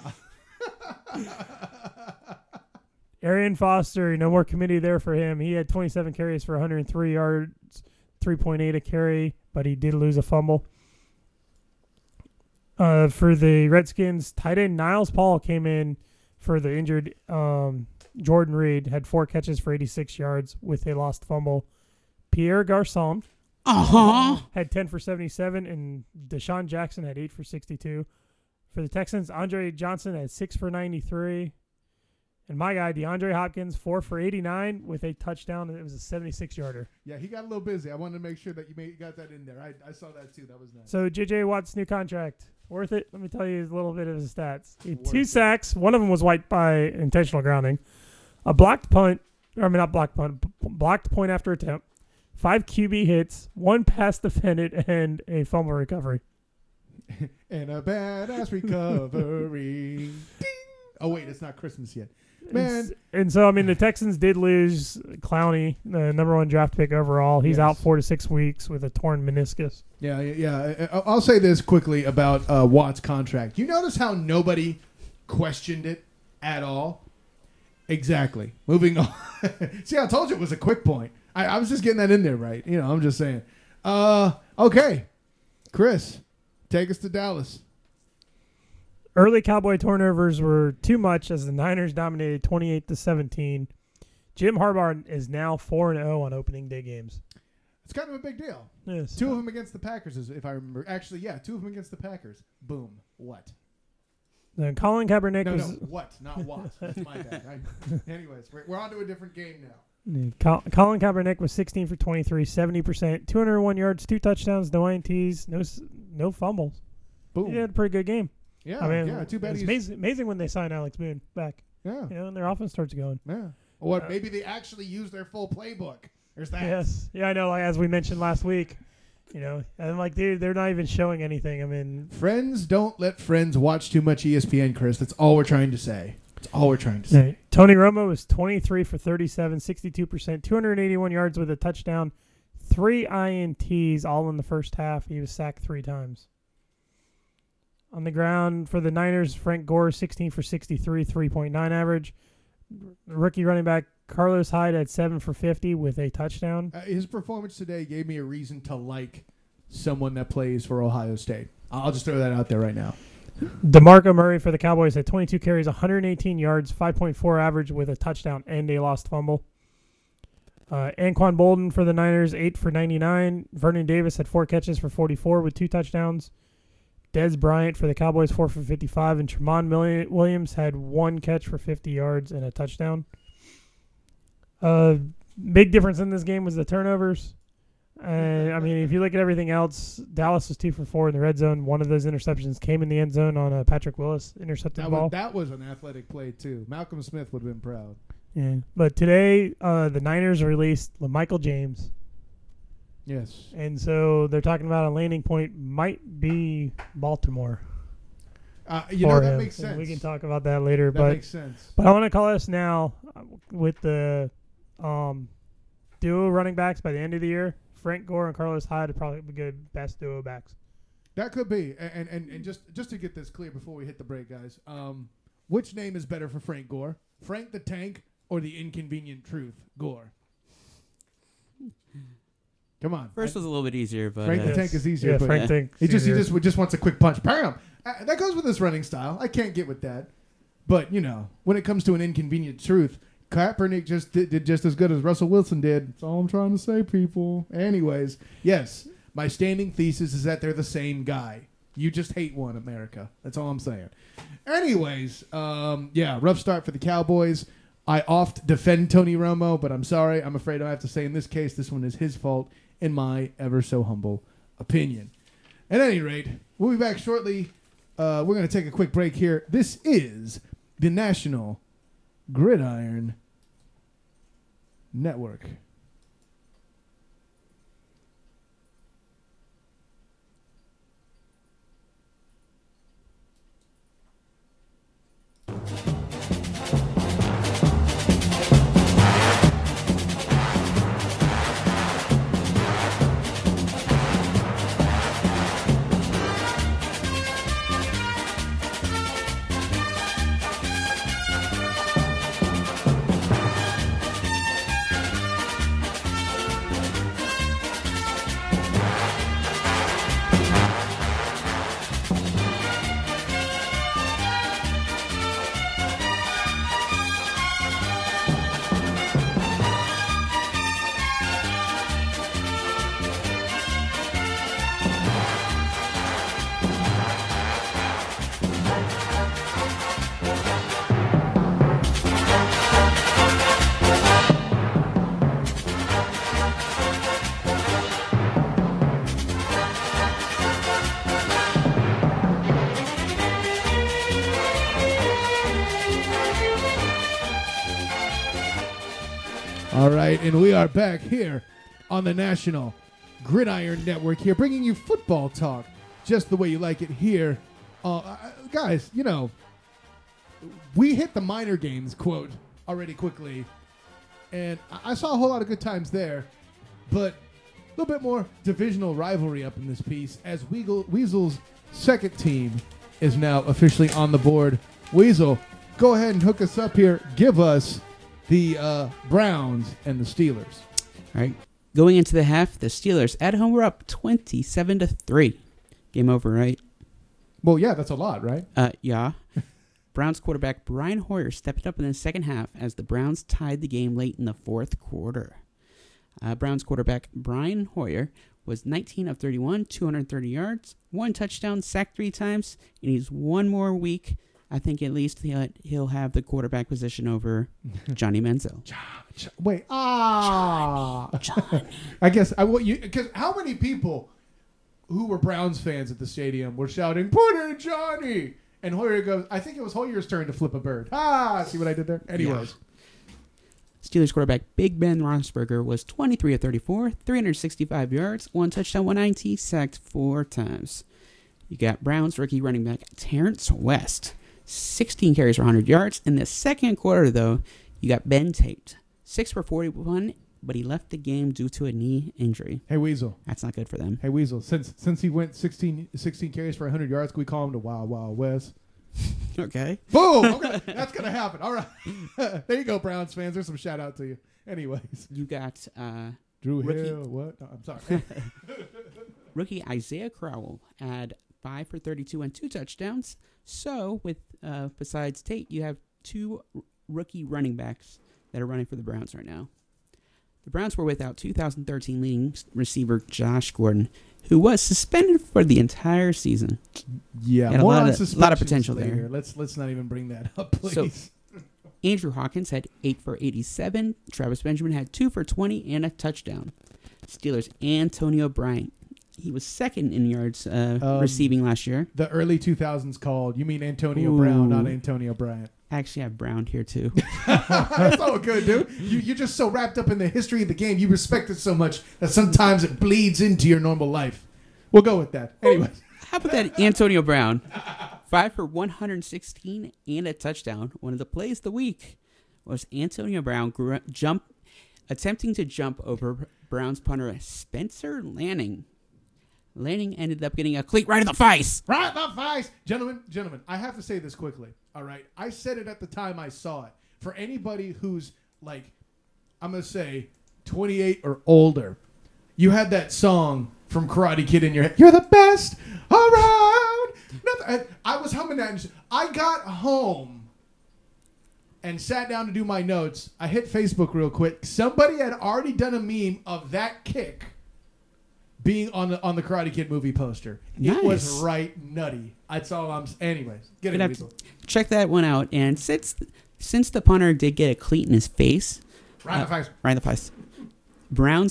Arian Foster, no more committee there for him. He had 27 carries for 103 yards, 3.8 a carry, but he did lose a fumble. For the Redskins, tight end Niles Paul came in for the injured Jordan Reed, had 4 catches for 86 yards with a lost fumble. Pierre Garçon had 10 for 77, and Deshaun Jackson had 8 for 62. For the Texans, Andre Johnson had 6 for 93. And my guy, DeAndre Hopkins, 4 for 89 with a touchdown, and it was a 76-yarder. Yeah, he got a little busy. I wanted to make sure that you got that in there. I saw that too. That was nice. So J.J. Watt's new contract, worth it? Let me tell you a little bit of his stats. He had Worth 2 it. sacks. One of them was wiped by intentional grounding. A blocked punt. Not blocked punt. Blocked point after attempt. 5 QB hits, 1 pass defended, and a fumble recovery. And a badass recovery. Ding! Oh, wait, it's not Christmas yet. Man. And so, I mean, the Texans did lose Clowney, the number 1 draft pick overall. He's out 4 to 6 weeks with a torn meniscus. Yeah. I'll say this quickly about Watt's contract. You notice how nobody questioned it at all? Exactly. Moving on. See, I told you it was a quick point. I was just getting that in there, right? I'm just saying. Okay. Chris, take us to Dallas. Early Cowboy turnovers were too much as the Niners dominated 28-17. Jim Harbaugh is now 4-0 on opening day games. It's kind of a big deal. Yes. 2 of them against the Packers, if I remember. Actually, yeah, 2 of them against the Packers. Boom. What? Then Colin Kaepernick No, was... what? Not what. That's my bad. Anyways, we're on to a different game now. Colin Kaepernick was 16 for 23, 70%, 201 yards, 2 touchdowns, no INTs, no fumbles. Boom. He had a pretty good game. Yeah, I mean, yeah. Too bad it's amazing when they sign Alex Boone back. Yeah. And their offense starts going. Yeah. Or maybe they actually use their full playbook. There's that. Yes. Yeah, I know. Like, as we mentioned last week, and like they're not even showing anything. I mean, friends don't let friends watch too much ESPN, Chris. That's all we're trying to say. That's all we're trying to say. Tony Romo was 23 for 37, 62%, 281 yards with a touchdown, 3 INTs all in the first half. He was sacked 3 times. On the ground for the Niners, Frank Gore, 16 for 63, 3.9 average. Rookie running back Carlos Hyde had 7 for 50 with a touchdown. His performance today gave me a reason to like someone that plays for Ohio State. I'll just throw that out there right now. DeMarco Murray for the Cowboys had 22 carries, 118 yards, 5.4 average with a touchdown and a lost fumble. Anquan Bolden for the Niners, 8 for 99. Vernon Davis had 4 catches for 44 with 2 touchdowns. Dez Bryant for the Cowboys, 4 for 55. And Tremont Williams had 1 catch for 50 yards and a touchdown. Big difference in this game was the turnovers. I mean, if you look at everything else, Dallas was 2 for 4 in the red zone. One of those interceptions came in the end zone on Patrick Willis intercepted the ball. That was an athletic play, too. Malcolm Smith would have been proud. Yeah. But today, the Niners released LaMichael James. Yes. And so they're talking about a landing point might be Baltimore. That makes sense. We can talk about that later. That makes sense. But I want to call us now with the duo running backs by the end of the year. Frank Gore and Carlos Hyde would probably be good best duo backs. That could be. And just to get this clear before we hit the break, guys, which name is better for Frank Gore? Frank the Tank or the Inconvenient Truth Gore? Come on. First was a little bit easier, but Frank the Tank is easier. Yeah, but Frank Tank. He just wants a quick punch. Bam! That goes with his running style. I can't get with that. But when it comes to an Inconvenient Truth, Kaepernick just did just as good as Russell Wilson did. That's all I'm trying to say, people. Anyways, yes. My standing thesis is that they're the same guy. You just hate one, America. That's all I'm saying. Anyways, rough start for the Cowboys. I oft defend Tony Romo, but I'm sorry. I'm afraid I have to say in this case, this one is his fault, in my ever so humble opinion. At any rate, we'll be back shortly. We're going to take a quick break here. This is the National Gridiron Network. All right, and we are back here on the National Gridiron Network here, bringing you football talk just the way you like it here. Guys, you know, we hit the minor games quote already quickly, and I saw a whole lot of good times there, but a little bit more divisional rivalry up in this piece as Weasel's second team is now officially on the board. Weasel, go ahead and hook us up here. Give us the Browns and the Steelers. All right. Going into the half, the Steelers at home were up 27-3. Game over, right? Well, yeah, that's a lot, right? Yeah. Browns quarterback Brian Hoyer stepped up in the second half as the Browns tied the game late in the fourth quarter. Browns quarterback Brian Hoyer was 19 of 31, 230 yards, 1 touchdown, sacked 3 times, and he's one more week. I think at least he'll have the quarterback position over Johnny Manziel. Wait, I guess I want you, because how many people who were Browns fans at the stadium were shouting, "Put in Johnny!" And Hoyer goes, I think it was Hoyer's turn to flip a bird. See what I did there? Anyways. Yeah. Steelers quarterback Big Ben Roethlisberger was 23 of 34, 365 yards, 1 touchdown, 190, sacked 4 times. You got Browns rookie running back Terrence West. 16 carries for 100 yards. In the second quarter, though, you got Ben Tate. 6 for 41, but he left the game due to a knee injury. Hey, Weasel. That's not good for them. Hey, Weasel. Since he went 16 carries for 100 yards, can we call him the Wild Wild West? Okay. Boom. Okay. That's going to happen. All right. There you go, Browns fans. There's some shout out to you. Anyways. You got Drew rookie. Hill. What? No, I'm sorry. Rookie Isaiah Crowell had 5 for 32 and 2 touchdowns. So, with besides Tate, you have 2 rookie running backs that are running for the Browns right now. The Browns were without 2013 leading receiver Josh Gordon, who was suspended for the entire season. Yeah, a lot of potential later. there. Let's not even bring that up, please. So, Andrew Hawkins had 8 for 87. Travis Benjamin had 2 for 20 and a touchdown. Steelers Antonio Bryant. He was second in yards receiving last year. The early 2000s called. You mean Antonio Brown, not Antonio Bryant. Actually, I have Brown here, too. That's all good, dude. You're just so wrapped up in the history of the game. You respect it so much that sometimes it bleeds into your normal life. We'll go with that. Anyway. How about that Antonio Brown? 5 for 116 and a touchdown. One of the plays of the week was Antonio Brown attempting to jump over Browns punter Spencer Lanning. Lanning ended up getting a cleat right in the face. Right in the face. Gentlemen, I have to say this quickly. All right. I said it at the time I saw it. For anybody who's like, I'm going to say 28 or older, you had that song from Karate Kid in your head. You're the best around. I was humming that. And I got home and sat down to do my notes. I hit Facebook real quick. Somebody had already done a meme of that kick being on the Karate Kid movie poster. Nice. It was right nutty. That's all I'm. Anyways, get it, Weasel. Check that one out. And since the punter did get a cleat in his face, Right in the face, Brown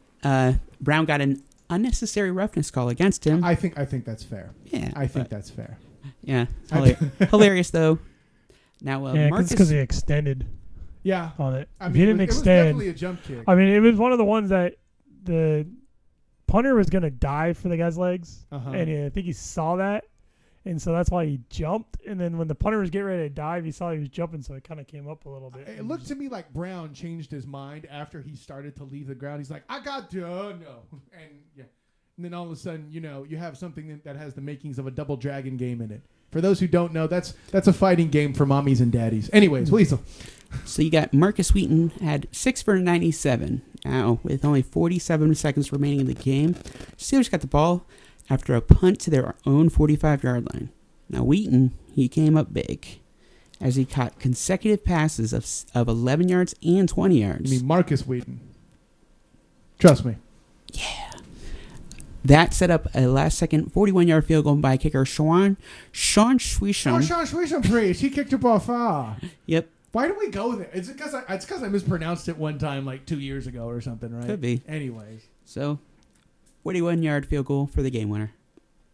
got an unnecessary roughness call against him. I think that's fair. Yeah, I think that's fair. Yeah, hilarious though. Now, Marcus, because he extended. Yeah, on it. I If mean, he didn't it was extend, definitely a jump kick. I mean, it was one of the ones that the punter was going to dive for the guy's legs, and I think he saw that, and so that's why he jumped. And then when the punter was getting ready to dive, he saw he was jumping, so it kind of came up a little bit. It looked to me like Brown changed his mind after he started to leave the ground. He's like, I got to, no. And yeah. And then all of a sudden, you have something that has the makings of a Double Dragon game in it. For those who don't know, that's a fighting game for mommies and daddies. Anyways, Weasel. So you got Marcus Wheaton had 6 for 97. Now, with only 47 seconds remaining in the game, Steelers got the ball after a punt to their own 45-yard line. Now, Wheaton, he came up big as he caught consecutive passes of 11 yards and 20 yards. You mean Marcus Wheaton? Trust me. Yeah. That set up a last-second 41-yard field goal by kicker Sean Schwisham. Oh, Sean Schwisham, please. He kicked the ball far. Yep. Why do we go there? It's because I mispronounced it one time like 2 years ago or something, right? Could be. Anyways. So, 41-yard field goal for the game winner.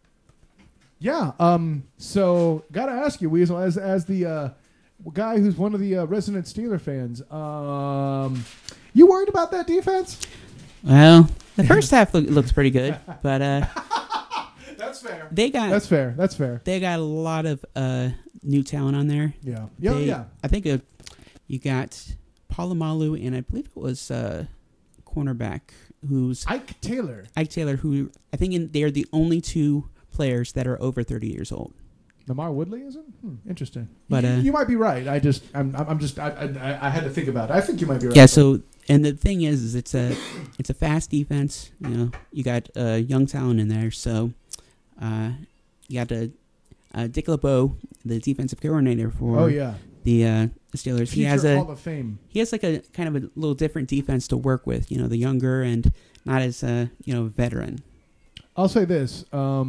Yeah. So, gotta ask you, Weasel, as the guy who's one of the resident Steeler fans, you worried about that defense? Well, the first half looks pretty good, but that's fair. That's fair. They got a lot of new talent on there. Yeah. I think you got Palomalu, and I believe it was cornerback who's Ike Taylor, who I think they're the only two players that are over 30 years old. Lamar Woodley isn't? Interesting. But you might be right. I had to think about it. I think you might be right. Yeah. So, and the thing is it's a fast defense. You got young talent in there. So, you got Dick LeBeau, the defensive coordinator for the Steelers. Future He has Hall of Fame. He has like a kind of a little different defense to work with. The younger and not as veteran. I'll say this.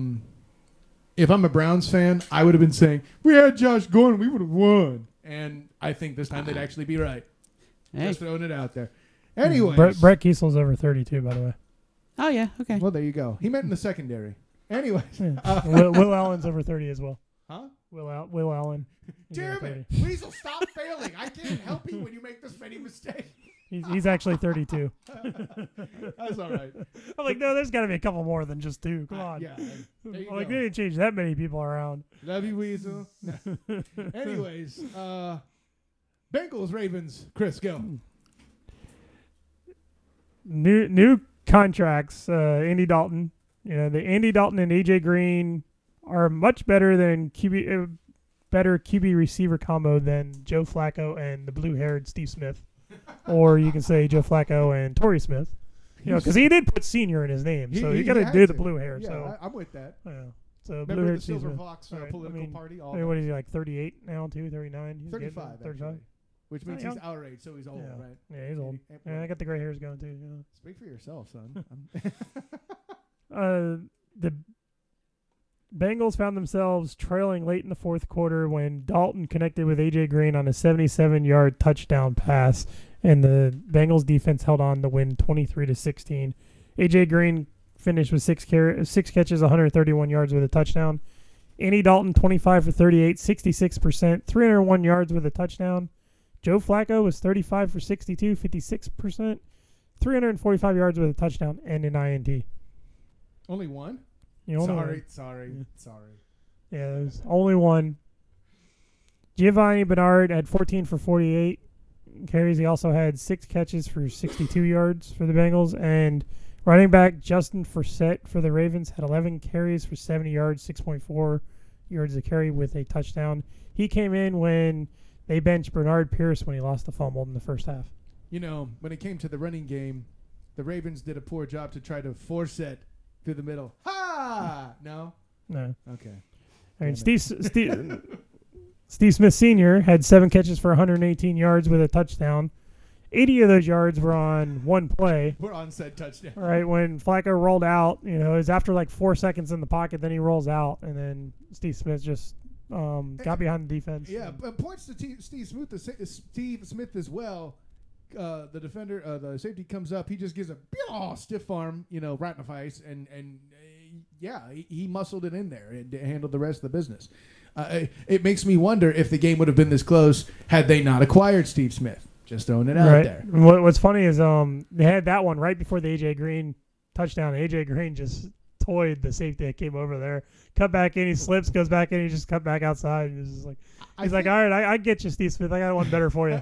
If I'm a Browns fan, I would have been saying, we had Josh Gordon, we would have won. And I think this time they'd actually be right. Hey. Just throwing it out there. Anyways. Brett Kiesel's over 32, by the way. Oh, yeah. Okay. Well, there you go. He meant in the secondary. Anyways. Yeah. Will Allen's over 30 as well. Huh? Will Allen. Damn it. Weasel, stop failing. I can't help you when you make this many mistakes. He's actually 32. That's all right. I'm like, no, there's got to be a couple more than just 2. Come on. Yeah. They didn't change that many people around. Love you, Weasel. Anyways, Bengals, Ravens. Chris, go. New contracts. Andy Dalton. The Andy Dalton and AJ Green are much better than better QB receiver combo than Joe Flacco and the blue-haired Steve Smith. Or you can say Joe Flacco and Torrey Smith. Because he did put senior in his name, so you got to do the blue hair. Yeah, so I'm with that. Yeah. So remember blue hair the Silver Steve Fox Smith. political party? What is he, like 38 now, too? 39? He's 35, 35. Which means he's our age, so he's old, right? Yeah, he's old. Yeah, I got the gray hairs going, too. Speak for yourself, son. The Bengals found themselves trailing late in the fourth quarter when Dalton connected with A.J. Green on a 77-yard touchdown pass, and the Bengals defense held on to win 23-16. A.J. Green finished with 6 catches, 131 yards with a touchdown. Andy Dalton, 25 for 38, 66%, 301 yards with a touchdown. Joe Flacco was 35 for 62, 56%, 345 yards with a touchdown and an INT. Only one? Sorry. Yeah, there's only one. Giovanni Bernard had 14 for 48 carries. He also had 6 catches for 62 yards for the Bengals. And running back Justin Forsett for the Ravens had 11 carries for 70 yards, 6.4 yards a carry with a touchdown. He came in when they benched Bernard Pierce when he lost the fumble in the first half. When it came to the running game, the Ravens did a poor job to try to force it through the middle. Ha! No? No. Okay. I mean, Steve Smith Sr. had 7 catches for 118 yards with a touchdown. 80 of those yards were on one play. We're on said touchdown. Right, when Flacco rolled out, it was after like 4 seconds in the pocket, then he rolls out, and then Steve Smith just got behind the defense. Yeah, but points to Steve Smith as well. The defender, the safety comes up. He just gives a stiff arm, right in the face, and he muscled it in there and handled the rest of the business. It makes me wonder if the game would have been this close had they not acquired Steve Smith. Just throwing it out there. What's funny is they had that one right before the A.J. Green touchdown. A.J. Green just toyed the safety that came over there. Cut back in, he slips, goes back in, he just cut back outside. He's like, all right, I get you, Steve Smith. I got one better for you.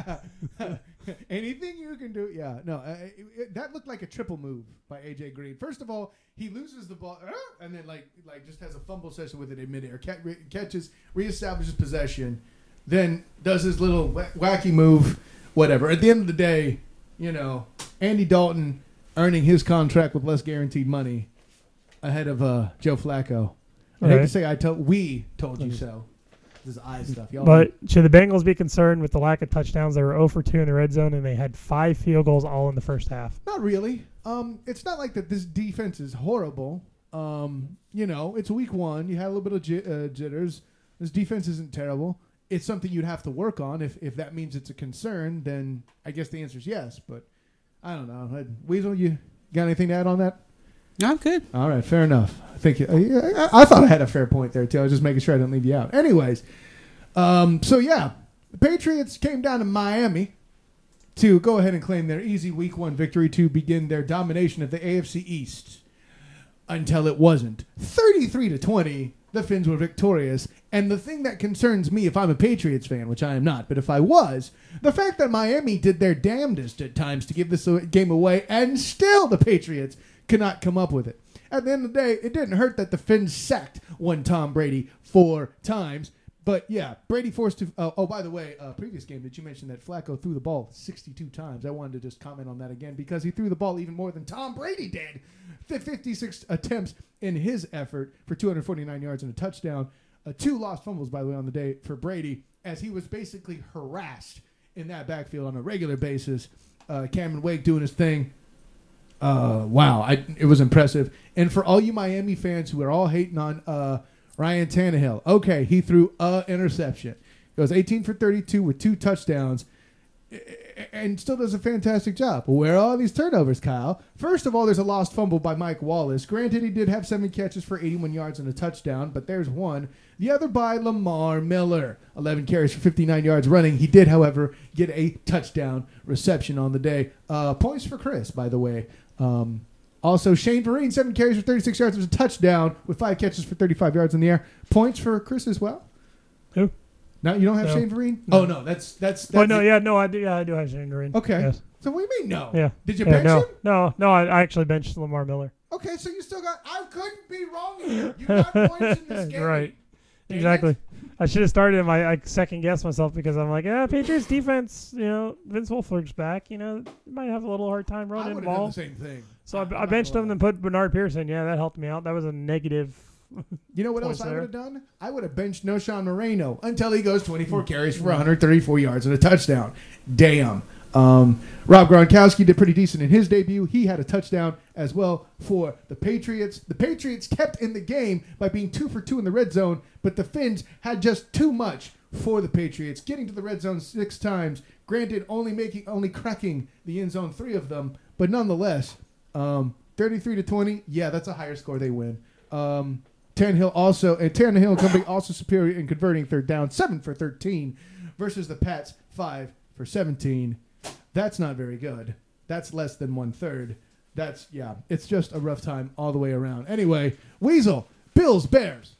Anything you can do, yeah. No, that looked like a triple move by A.J. Green. First of all, he loses the ball and then like just has a fumble session with it in midair. Catches, reestablishes possession, then does his little wacky move. Whatever. At the end of the day, Andy Dalton earning his contract with less guaranteed money ahead of Joe Flacco. I hate to say we told you so. This is eye stuff. But should the Bengals be concerned with the lack of touchdowns? They were 0 for 2 in the red zone, and they had 5 field goals all in the first half. Not really. It's not like that this defense is horrible. It's week 1. You had a little bit of jitters. This defense isn't terrible. It's something you'd have to work on. If that means it's a concern, then I guess the answer is yes. But I don't know. Weasel, you got anything to add on that? No, I'm good. All right, fair enough. I think I thought I had a fair point there too. I was just making sure I didn't leave you out. Anyways, the Patriots came down to Miami to go ahead and claim their easy Week 1 victory to begin their domination of the AFC East. Until it wasn't. 33-20. The Finns were victorious. And the thing that concerns me, if I'm a Patriots fan, which I am not, but if I was, the fact that Miami did their damnedest at times to give this game away, and still the Patriots could not come up with it. At the end of the day, it didn't hurt that the Finns sacked one Tom Brady 4 times. But, yeah, Brady forced to... by the way, previous game, did you mention that Flacco threw the ball 62 times? I wanted to just comment on that again because he threw the ball even more than Tom Brady did. 56 attempts in his effort for 249 yards and a touchdown. 2 lost fumbles, by the way, on the day for Brady, as he was basically harassed in that backfield on a regular basis. Cameron Wake doing his thing. Wow, it was impressive. And for all you Miami fans who are all hating on Ryan Tannehill, okay, he threw an interception. It was 18 for 32 with 2 touchdowns. And still does a fantastic job. Where are all these turnovers, Kyle? First of all, there's a lost fumble by Mike Wallace. Granted, he did have 7 catches for 81 yards and a touchdown, but there's one. The other by Lamar Miller. 11 carries for 59 yards running. He did, however, get a touchdown reception on the day. Points for Chris, by the way. Also, Shane Vereen, 7 carries for 36 yards. There's a touchdown with 5 catches for 35 yards in the air. Points for Chris as well. Who? No, you don't have Shane Vereen? No. Oh, no, that's Oh, no, I do have Shane Vereen. Okay. Yes. So what do you mean no? Yeah. Did you bench him? No, I actually benched Lamar Miller. Okay, so you still got... I couldn't be wrong here. You got points in this game. Right. Dang Exactly. it. I should have started in I second guess myself because I'm like, Patriots defense, Vince Wilfork's back, might have a little hard time I running would the have done ball. the same thing. So I benched him and put Bernard Pearson. Yeah, that helped me out. That was a negative. You know what else I there. would have done? I would have benched Noshawn Moreno until he goes 24 carries for 134 yards and a touchdown. Damn. Rob Gronkowski did pretty decent in his debut. He had a touchdown as well for the Patriots. The Patriots kept in the game by being 2 for 2 in the red zone, but the Finns had just too much for the Patriots, getting to the red zone 6 times. Granted, only cracking the end zone 3 of them, but nonetheless, 33-20. Yeah, that's a higher score. They win. Tannehill and company also superior in converting third down, 7 for 13 versus the Pats, 5 for 17. That's not very good. That's less than 1/3. It's just a rough time all the way around. Anyway, Weasel, Bills, Bears.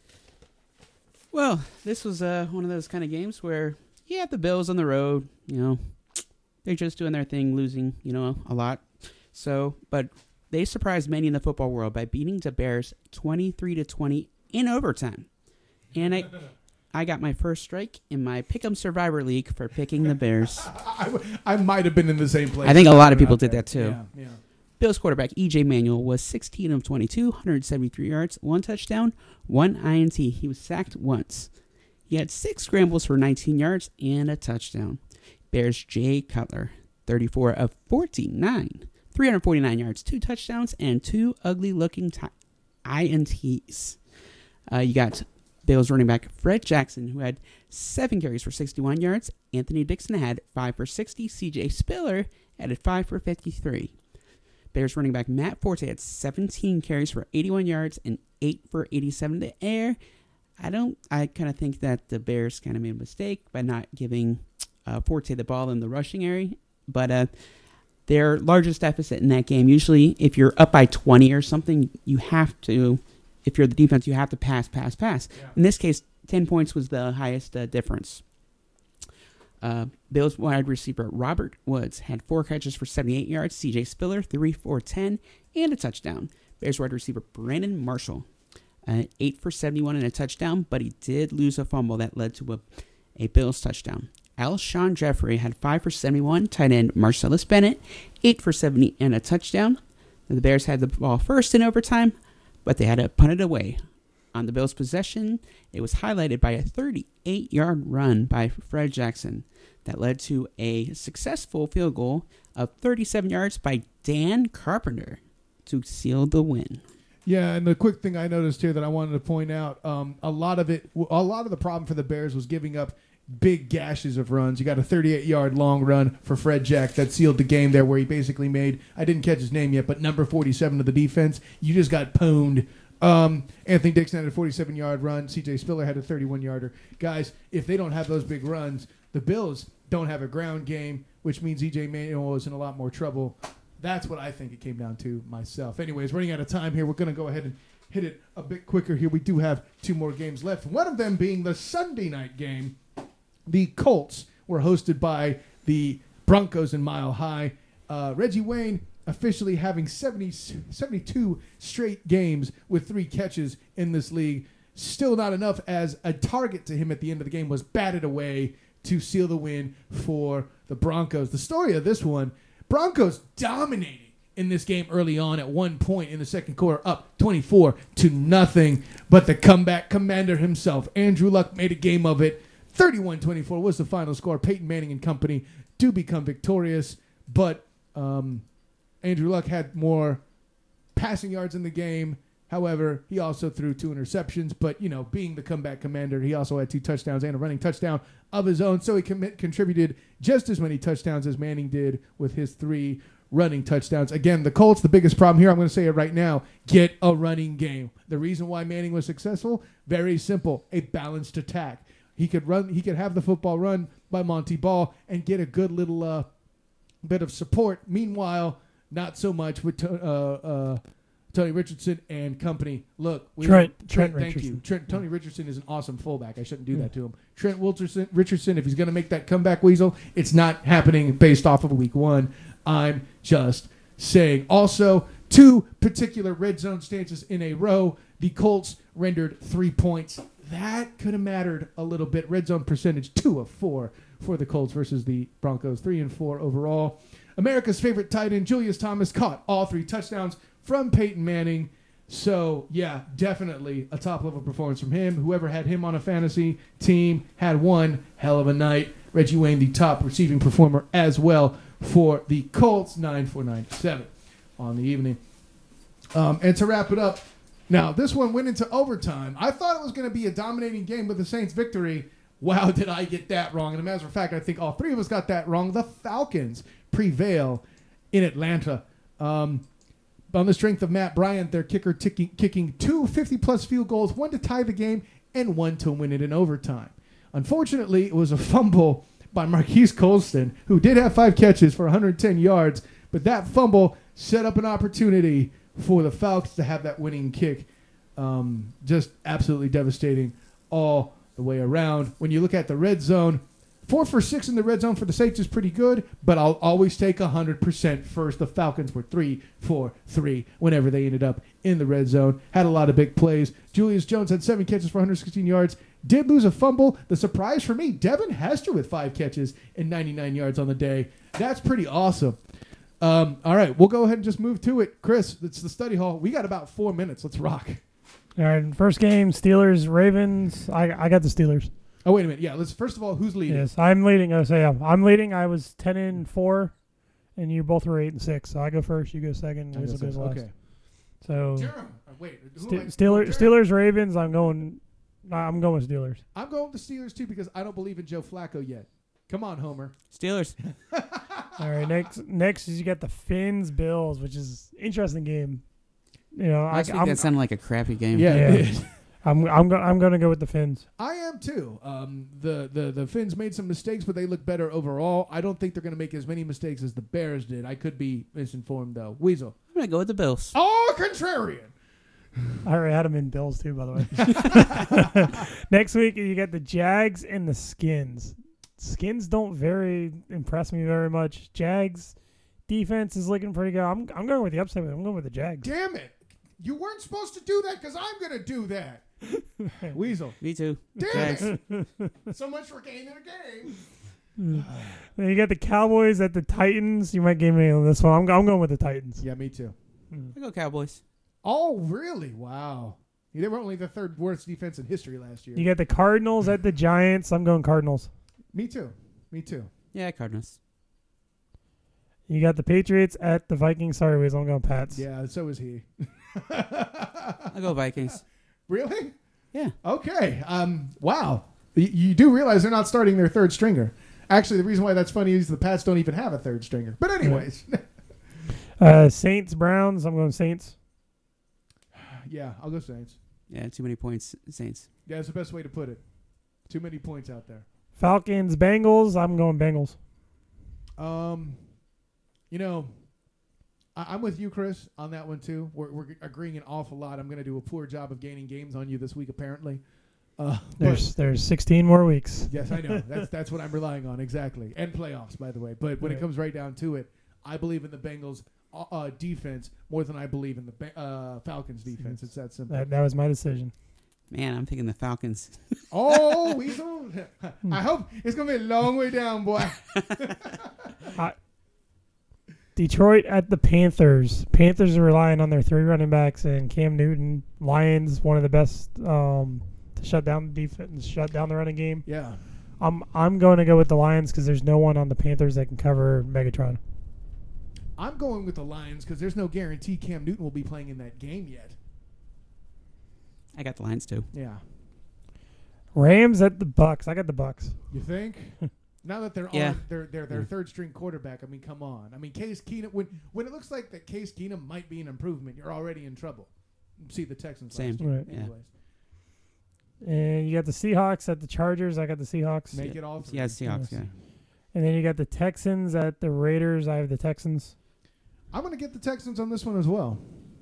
Well, this was one of those kind of games where you have the Bills on the road, they're just doing their thing, losing, a lot. So, but they surprised many in the football world by beating the Bears 23-20 in overtime. And I got my first strike in my Pick'em Survivor League for picking the Bears. I might have been in the same place. I think a lot of people did that too. Yeah. Bills quarterback E.J. Manuel was 16 of 22, 173 yards, 1 touchdown, 1 INT. He was sacked once. He had 6 scrambles for 19 yards and a touchdown. Bears Jay Cutler, 34 of 49, 349 yards, 2 touchdowns, and 2 ugly-looking INTs. You got Bills running back Fred Jackson, who had 7 carries for 61 yards. Anthony Dixon had 5 for 60. C.J. Spiller added 5 for 53. Bears running back Matt Forte had 17 carries for 81 yards and 8 for 87 in the air. I kind of think that the Bears kind of made a mistake by not giving Forte the ball in the rushing area. But their largest deficit in that game, usually if you're up by 20 or something, you have to, if you're the defense, you have to pass. Yeah. In this case, 10 points was the highest difference. Bills wide receiver Robert Woods had 4 catches for 78 yards. C.J. Spiller, 3 for 10, and a touchdown. Bears wide receiver Brandon Marshall, 8 for 71 and a touchdown, but he did lose a fumble that led to a Bills touchdown. Alshon Jeffrey had 5 for 71. Tight end Marcellus Bennett, 8 for 70 and a touchdown. The Bears had the ball first in overtime, but they had to punt it away. On the Bills' possession, it was highlighted by a 38-yard run by Fred Jackson that led to a successful field goal of 37 yards by Dan Carpenter to seal the win. Yeah, and the quick thing I noticed here that I wanted to point out, a lot of the problem for the Bears was giving up big gashes of runs. You got a 38-yard long run for Fred Jack that sealed the game there, where he basically made, I didn't catch his name yet, but number 47 of the defense. You just got pwned. Anthony Dixon had a 47-yard run. C.J. Spiller had a 31-yarder. Guys, if they don't have those big runs, the Bills don't have a ground game, which means E.J. Manuel is in a lot more trouble. That's what I think it came down to myself. Anyways, running out of time here. We're going to go ahead and hit it a bit quicker here. We do have 2 more games left. One of them being the Sunday night game. The Colts were hosted by the Broncos in Mile High. Reggie Wayne officially having 72 straight games with 3 catches in this league. Still not enough, as a target to him at the end of the game was batted away to seal the win for the Broncos. The story of this one, Broncos dominating in this game early on at one point in the second quarter, up 24-0. But the comeback commander himself, Andrew Luck, made a game of it. 31-24 was the final score. Peyton Manning and company do become victorious, but Andrew Luck had more passing yards in the game. However, he also threw 2 interceptions, but, being the comeback commander, he also had 2 touchdowns and a running touchdown of his own, so he contributed just as many touchdowns as Manning did with his 3 running touchdowns. Again, the Colts, the biggest problem here, I'm going to say it right now, get a running game. The reason why Manning was successful, very simple, a balanced attack. He could have the football run by Monty Ball and get a good little bit of support. Meanwhile, not so much with Tony Richardson and company. Look, Trent thank Richardson. you. Tony Richardson is an awesome fullback. I shouldn't do that to him. Trent Richardson, if he's going to make that comeback weasel, it's not happening based off of week 1. I'm just saying. Also, 2 particular red zone stances in a row. The Colts rendered 3 points. That could have mattered a little bit. Red zone percentage 2 of 4 for the Colts versus the Broncos, 3 and 4 overall. America's favorite tight end, Julius Thomas, caught all 3 touchdowns from Peyton Manning. So, yeah, definitely a top-level performance from him. Whoever had him on a fantasy team had one hell of a night. Reggie Wayne, the top receiving performer as well for the Colts, 9-4-9-7 on the evening. And to wrap it up, now, this one went into overtime. I thought it was going to be a dominating game with the Saints' victory. Wow, did I get that wrong. And as a matter of fact, I think all 3 of us got that wrong. The Falcons prevail in Atlanta. On the strength of Matt Bryant, their kicker kicking 2 50-plus field goals, 1 to tie the game and 1 to win it in overtime. Unfortunately, it was a fumble by Marquise Colston, who did have 5 catches for 110 yards, but that fumble set up an opportunity for the Falcons to have that winning kick. Just absolutely devastating all the way around. When you look at the red zone, 4 for 6 in the red zone for the Saints is pretty good, but I'll always take 100% first. The Falcons were 3 for 3 whenever they ended up in the red zone. Had a lot of big plays. Julius Jones had 7 catches for 116 yards. Did lose a fumble. The surprise for me, Devin Hester with 5 catches and 99 yards on the day. That's pretty awesome. All right, we'll go ahead and just move to it. Chris, it's the study hall. We got about 4 minutes. Let's rock. All right, first game, Steelers, Ravens. I got the Steelers. Oh, wait a minute. Yeah, let's first of all, who's leading? Yes, I'm leading. I'm leading. I was 10-4, and you both were 8-6. So I go first. You go second. Weasel goes last. Okay. So Durham. Wait. Who am I- Steelers, Durham. Steelers, Ravens. I'm going with Steelers. I'm going with the Steelers too because I don't believe in Joe Flacco yet. Come on, Homer. Steelers. All right. Next is you got the Finns Bills, which is interesting game. You know, Last week that sounded like a crappy game. Yeah. I'm gonna go with the Finns. I am too. The Finns made some mistakes, but they look better overall. I don't think they're going to make as many mistakes as the Bears did. I could be misinformed though. Weasel. I'm gonna go with the Bills. Oh, contrarian. I already had them in Bills too, by the way. Next week you got the Jags and the Skins. Skins don't impress me very much. Jags defense is looking pretty good. I'm going with the upset. I'm going with the Jags. Damn it! You weren't supposed to do that because I'm going to do that. Weasel. Me too. Damn Jags. it! So much for gaining a game. Then you got the Cowboys at the Titans. You might game me on this one. I'm going with the Titans. Yeah, me too. I go Cowboys. Oh, really? Wow. They were only the third worst defense in history last year. You got the Cardinals at the Giants. I'm going Cardinals. Me too. Me too. Yeah, Cardinals. You got the Patriots at the Vikings. Sorry, Weasel. I'm going Pats. Yeah, so is he. I go Vikings. Really? Yeah. Okay. Wow. You do realize they're not starting their third stringer. Actually, the reason why that's funny is the Pats don't even have a third stringer. But anyways. Saints, Browns. I'm going Saints. Yeah, I'll go Saints. Yeah, too many points, Saints. Yeah, that's the best way to put it. Too many points out there. Falcons, Bengals. I'm going Bengals. You know, I'm with you, Chris, on that one too. We're agreeing an awful lot. I'm going to do a poor job of gaining games on you this week, apparently. There's 16 more weeks. Yes, I know. That's what I'm relying on, exactly. And playoffs, by the way. But when it comes right down to it, I believe in the Bengals defense more than I believe in the Falcons defense. It's that simple. That was my decision. Man, I'm picking the Falcons. Oh, Weasel. I hope it's going to be a long way down, boy. Detroit at the Panthers. Panthers are relying on their 3 running backs and Cam Newton. Lions, one of the best to shut down the defense, shut down the running game. Yeah. I'm going to go with the Lions because there's no one on the Panthers that can cover Megatron. I'm going with the Lions because there's no guarantee Cam Newton will be playing in that game yet. I got the Lions too. Yeah. Rams at the Bucks. I got the Bucks. You think? Now that they're on their third string quarterback, I mean, come on. I mean, Case Keenum. When it looks like that Case Keenum might be an improvement, you're already in trouble. See the Texans last year. Right. Anyways, And you got the Seahawks at the Chargers. I got the Seahawks. make it all. Three. Yeah, Seahawks. Yeah. And then you got the Texans at the Raiders. I have the Texans. I'm going to get the Texans on this one as well.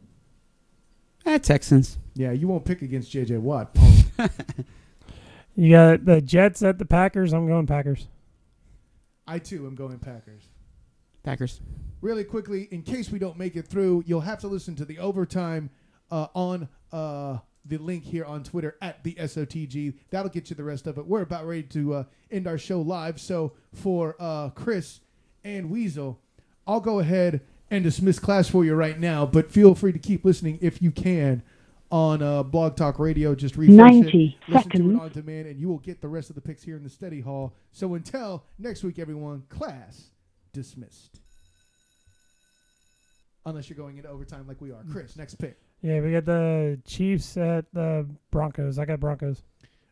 Texans. Yeah, you won't pick against J.J. Watt. You got the Jets at the Packers. I'm going Packers. I, too, am going Packers. Packers. Really quickly, in case we don't make it through, you'll have to listen to the overtime on the link here on Twitter at the SOTG. That'll get you the rest of it. We're about ready to end our show live. So for Chris and Weasel, I'll go ahead and dismiss class for you right now, but feel free to keep listening if you can on Blog Talk Radio. Just refresh 90 it, listen seconds. to it on demand, and you will get the rest of the picks here in the study hall. So until next week, everyone, class dismissed. Unless you're going into overtime like we are. Chris, next pick. Yeah, we got the Chiefs at the Broncos. I got Broncos.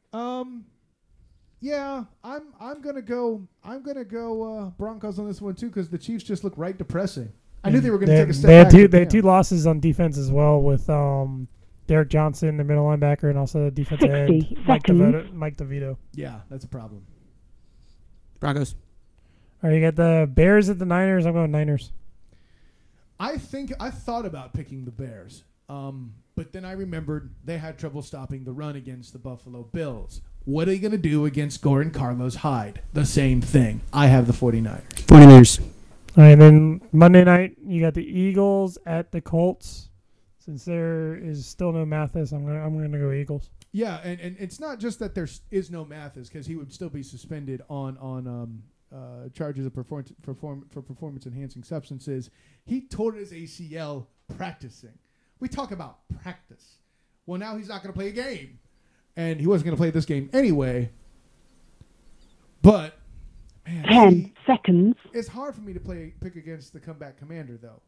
Yeah, I'm gonna go Broncos on this one too because the Chiefs just look right depressing. I knew they were gonna take a step back. They had 2 losses on defense as well with Derek Johnson, the middle linebacker, and also the defensive 60 end seconds. Mike DeVito. Yeah, that's a problem. Broncos. All right, you got the Bears at the Niners. I'm going Niners. I thought about picking the Bears, but then I remembered they had trouble stopping the run against the Buffalo Bills. What are you going to do against Gordon Carlos Hyde? The same thing. I have the 49ers. 49ers. All right, then Monday night, you got the Eagles at the Colts. Since there is still no Mathis, I'm gonna go Eagles. Yeah, and it's not just that there is no Mathis because he would still be suspended on charges of performance enhancing substances. He tore his ACL practicing. We talk about practice. Well, now he's not going to play a game, and he wasn't going to play this game anyway. But man, 10 seconds. it's hard for me to pick against the comeback commander though.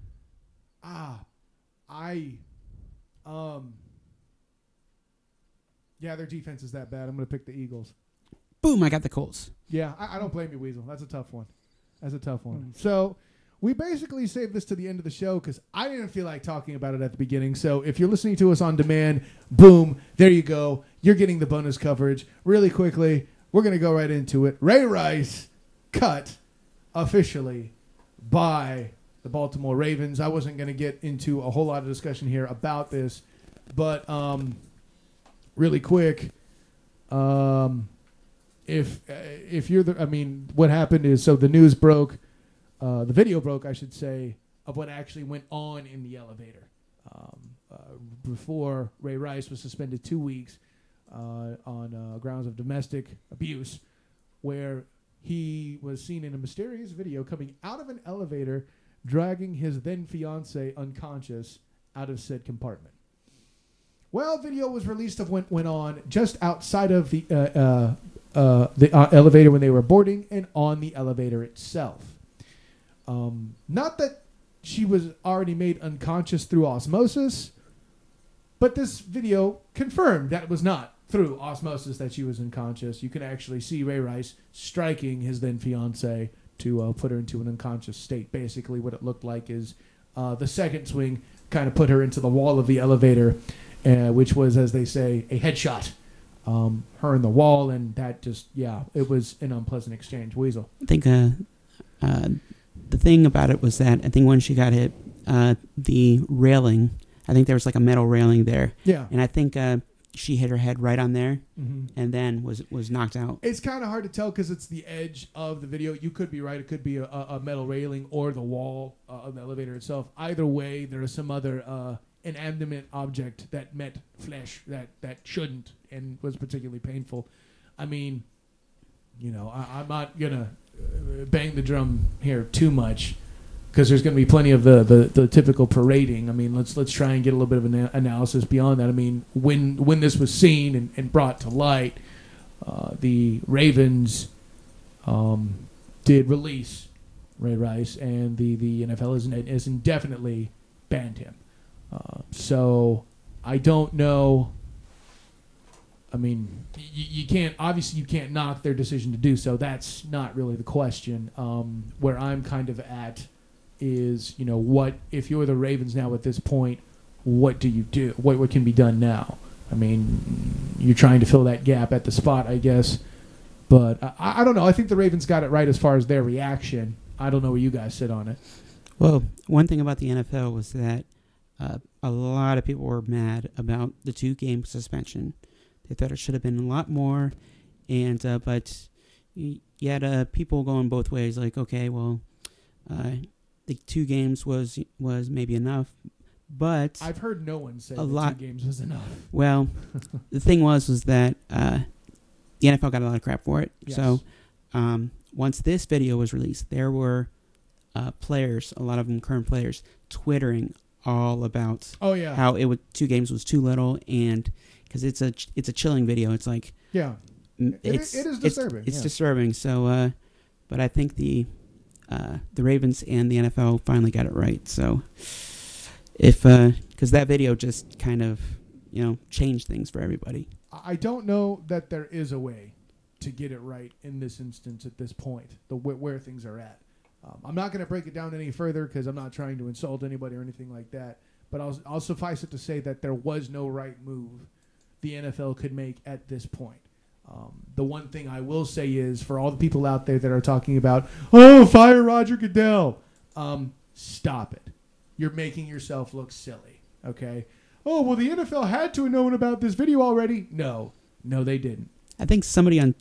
Yeah, their defense is that bad. I'm going to pick the Eagles. Boom, I got the Colts. Yeah, I don't blame you, Weasel. That's a tough one. So we basically saved this to the end of the show because I didn't feel like talking about it at the beginning. So if you're listening to us on demand, boom, there you go. You're getting the bonus coverage. Really quickly, we're going to go right into it. Ray Rice cut officially by the Baltimore Ravens. I wasn't going to get into a whole lot of discussion here about this, but really quick, if you're what happened is, so the news broke, the video broke, I should say, of what actually went on in the elevator before Ray Rice was suspended 2 weeks on grounds of domestic abuse, where he was seen in a mysterious video coming out of an elevator, dragging his then fiance unconscious out of said compartment. Well, video was released of what went on just outside of the elevator when they were boarding and on the elevator itself. Not that she was already made unconscious through osmosis, but this video confirmed that it was not through osmosis that she was unconscious. You can actually see Ray Rice striking his then fiance to put her into an unconscious state. Basically, what it looked like is the second swing kind of put her into the wall of the elevator, which was, as they say, a headshot. Her in the wall, and that just, it was an unpleasant exchange. Weasel. I think the thing about it was that I think when she got hit, the railing, I think there was like a metal railing there. Yeah. And I think she hit her head right on there, Mm-hmm. and then was knocked out. It's kind of hard to tell because it's the edge of the video. You could be right. It could be a metal railing or the wall of the elevator itself. Either way, there is some other inanimate object that met flesh that shouldn't and was particularly painful. I mean, I'm not going to bang the drum here too much because there's going to be plenty of the typical parading. I mean, let's try and get a little bit of an analysis beyond that. I mean, when this was seen and brought to light, the Ravens did release Ray Rice, and the NFL has indefinitely banned him. So I don't know. I mean, you can't knock their decision to do so. That's not really the question. Where I'm kind of at is, what if you're the Ravens now at this point? What do you do? What can be done now? I mean, you're trying to fill that gap at the spot, I guess. But I don't know. I think the Ravens got it right as far as their reaction. I don't know where you guys sit on it. Well, one thing about the NFL was that a lot of people were mad about the 2-game suspension. They thought it should have been a lot more, and but you had people going both ways. Like, okay, well, the 2 games was maybe enough, but I've heard no one say 2 games was enough. Well, the thing was that the NFL got a lot of crap for it. Yes. So once this video was released, there were players, a lot of them current players, twittering all about how 2 games was too little, and because it's a chilling video. It's like it is disturbing. It's disturbing. So, but I think the Ravens and the NFL finally got it right. So, because that video just kind of changed things for everybody. I don't know that there is a way to get it right in this instance at this point, where things are at. I'm not going to break it down any further because I'm not trying to insult anybody or anything like that. But I'll suffice it to say that there was no right move the NFL could make at this point. The one thing I will say is, for all the people out there that are talking about, fire Roger Goodell, stop it. You're making yourself look silly, okay? Oh, well, the NFL had to have known about this video already. No, they didn't. I think somebody on,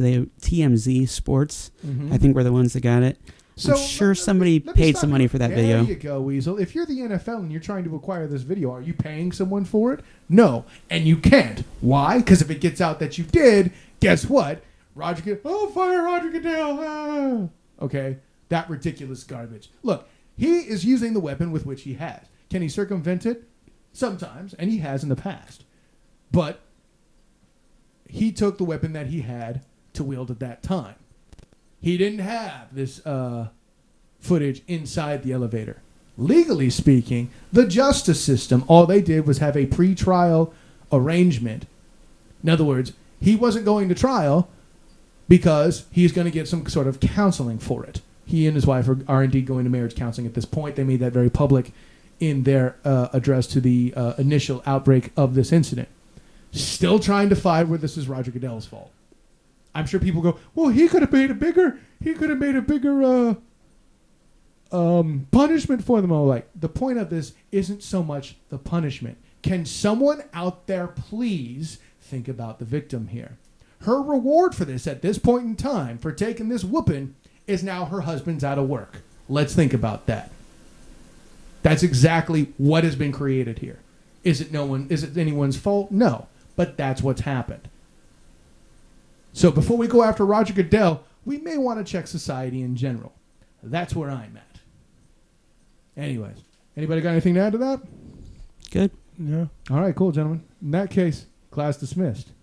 TMZ Sports, I think were the ones that got it. So I'm sure somebody paid some money for that video. There you go, Weasel. If you're the NFL and you're trying to acquire this video, are you paying someone for it? No. And you can't. Why? Because if it gets out that you did, guess what? Fire Roger Goodell. Okay? That ridiculous garbage. Look, he is using the weapon with which he has. Can he circumvent it? Sometimes, and he has in the past. But he took the weapon that he had to wield at that time. He didn't have this footage inside the elevator. Legally speaking, the justice system, all they did was have a pre-trial arrangement. In other words, he wasn't going to trial because he's going to get some sort of counseling for it. He and his wife are indeed going to marriage counseling at this point. They made that very public in their address to the initial outbreak of this incident. Still trying to find where this is Roger Goodell's fault. I'm sure people go, well, he could have made a bigger punishment for them. All like, the point of this isn't so much the punishment. Can someone out there please think about the victim here? Her reward for this at this point in time for taking this whooping is now her husband's out of work. Let's think about that. That's exactly what has been created here. Is it anyone's fault? No, but that's what's happened. So before we go after Roger Goodell, we may want to check society in general. That's where I'm at. Anyways, anybody got anything to add to that? Good. Yeah. All right, cool, gentlemen. In that case, class dismissed.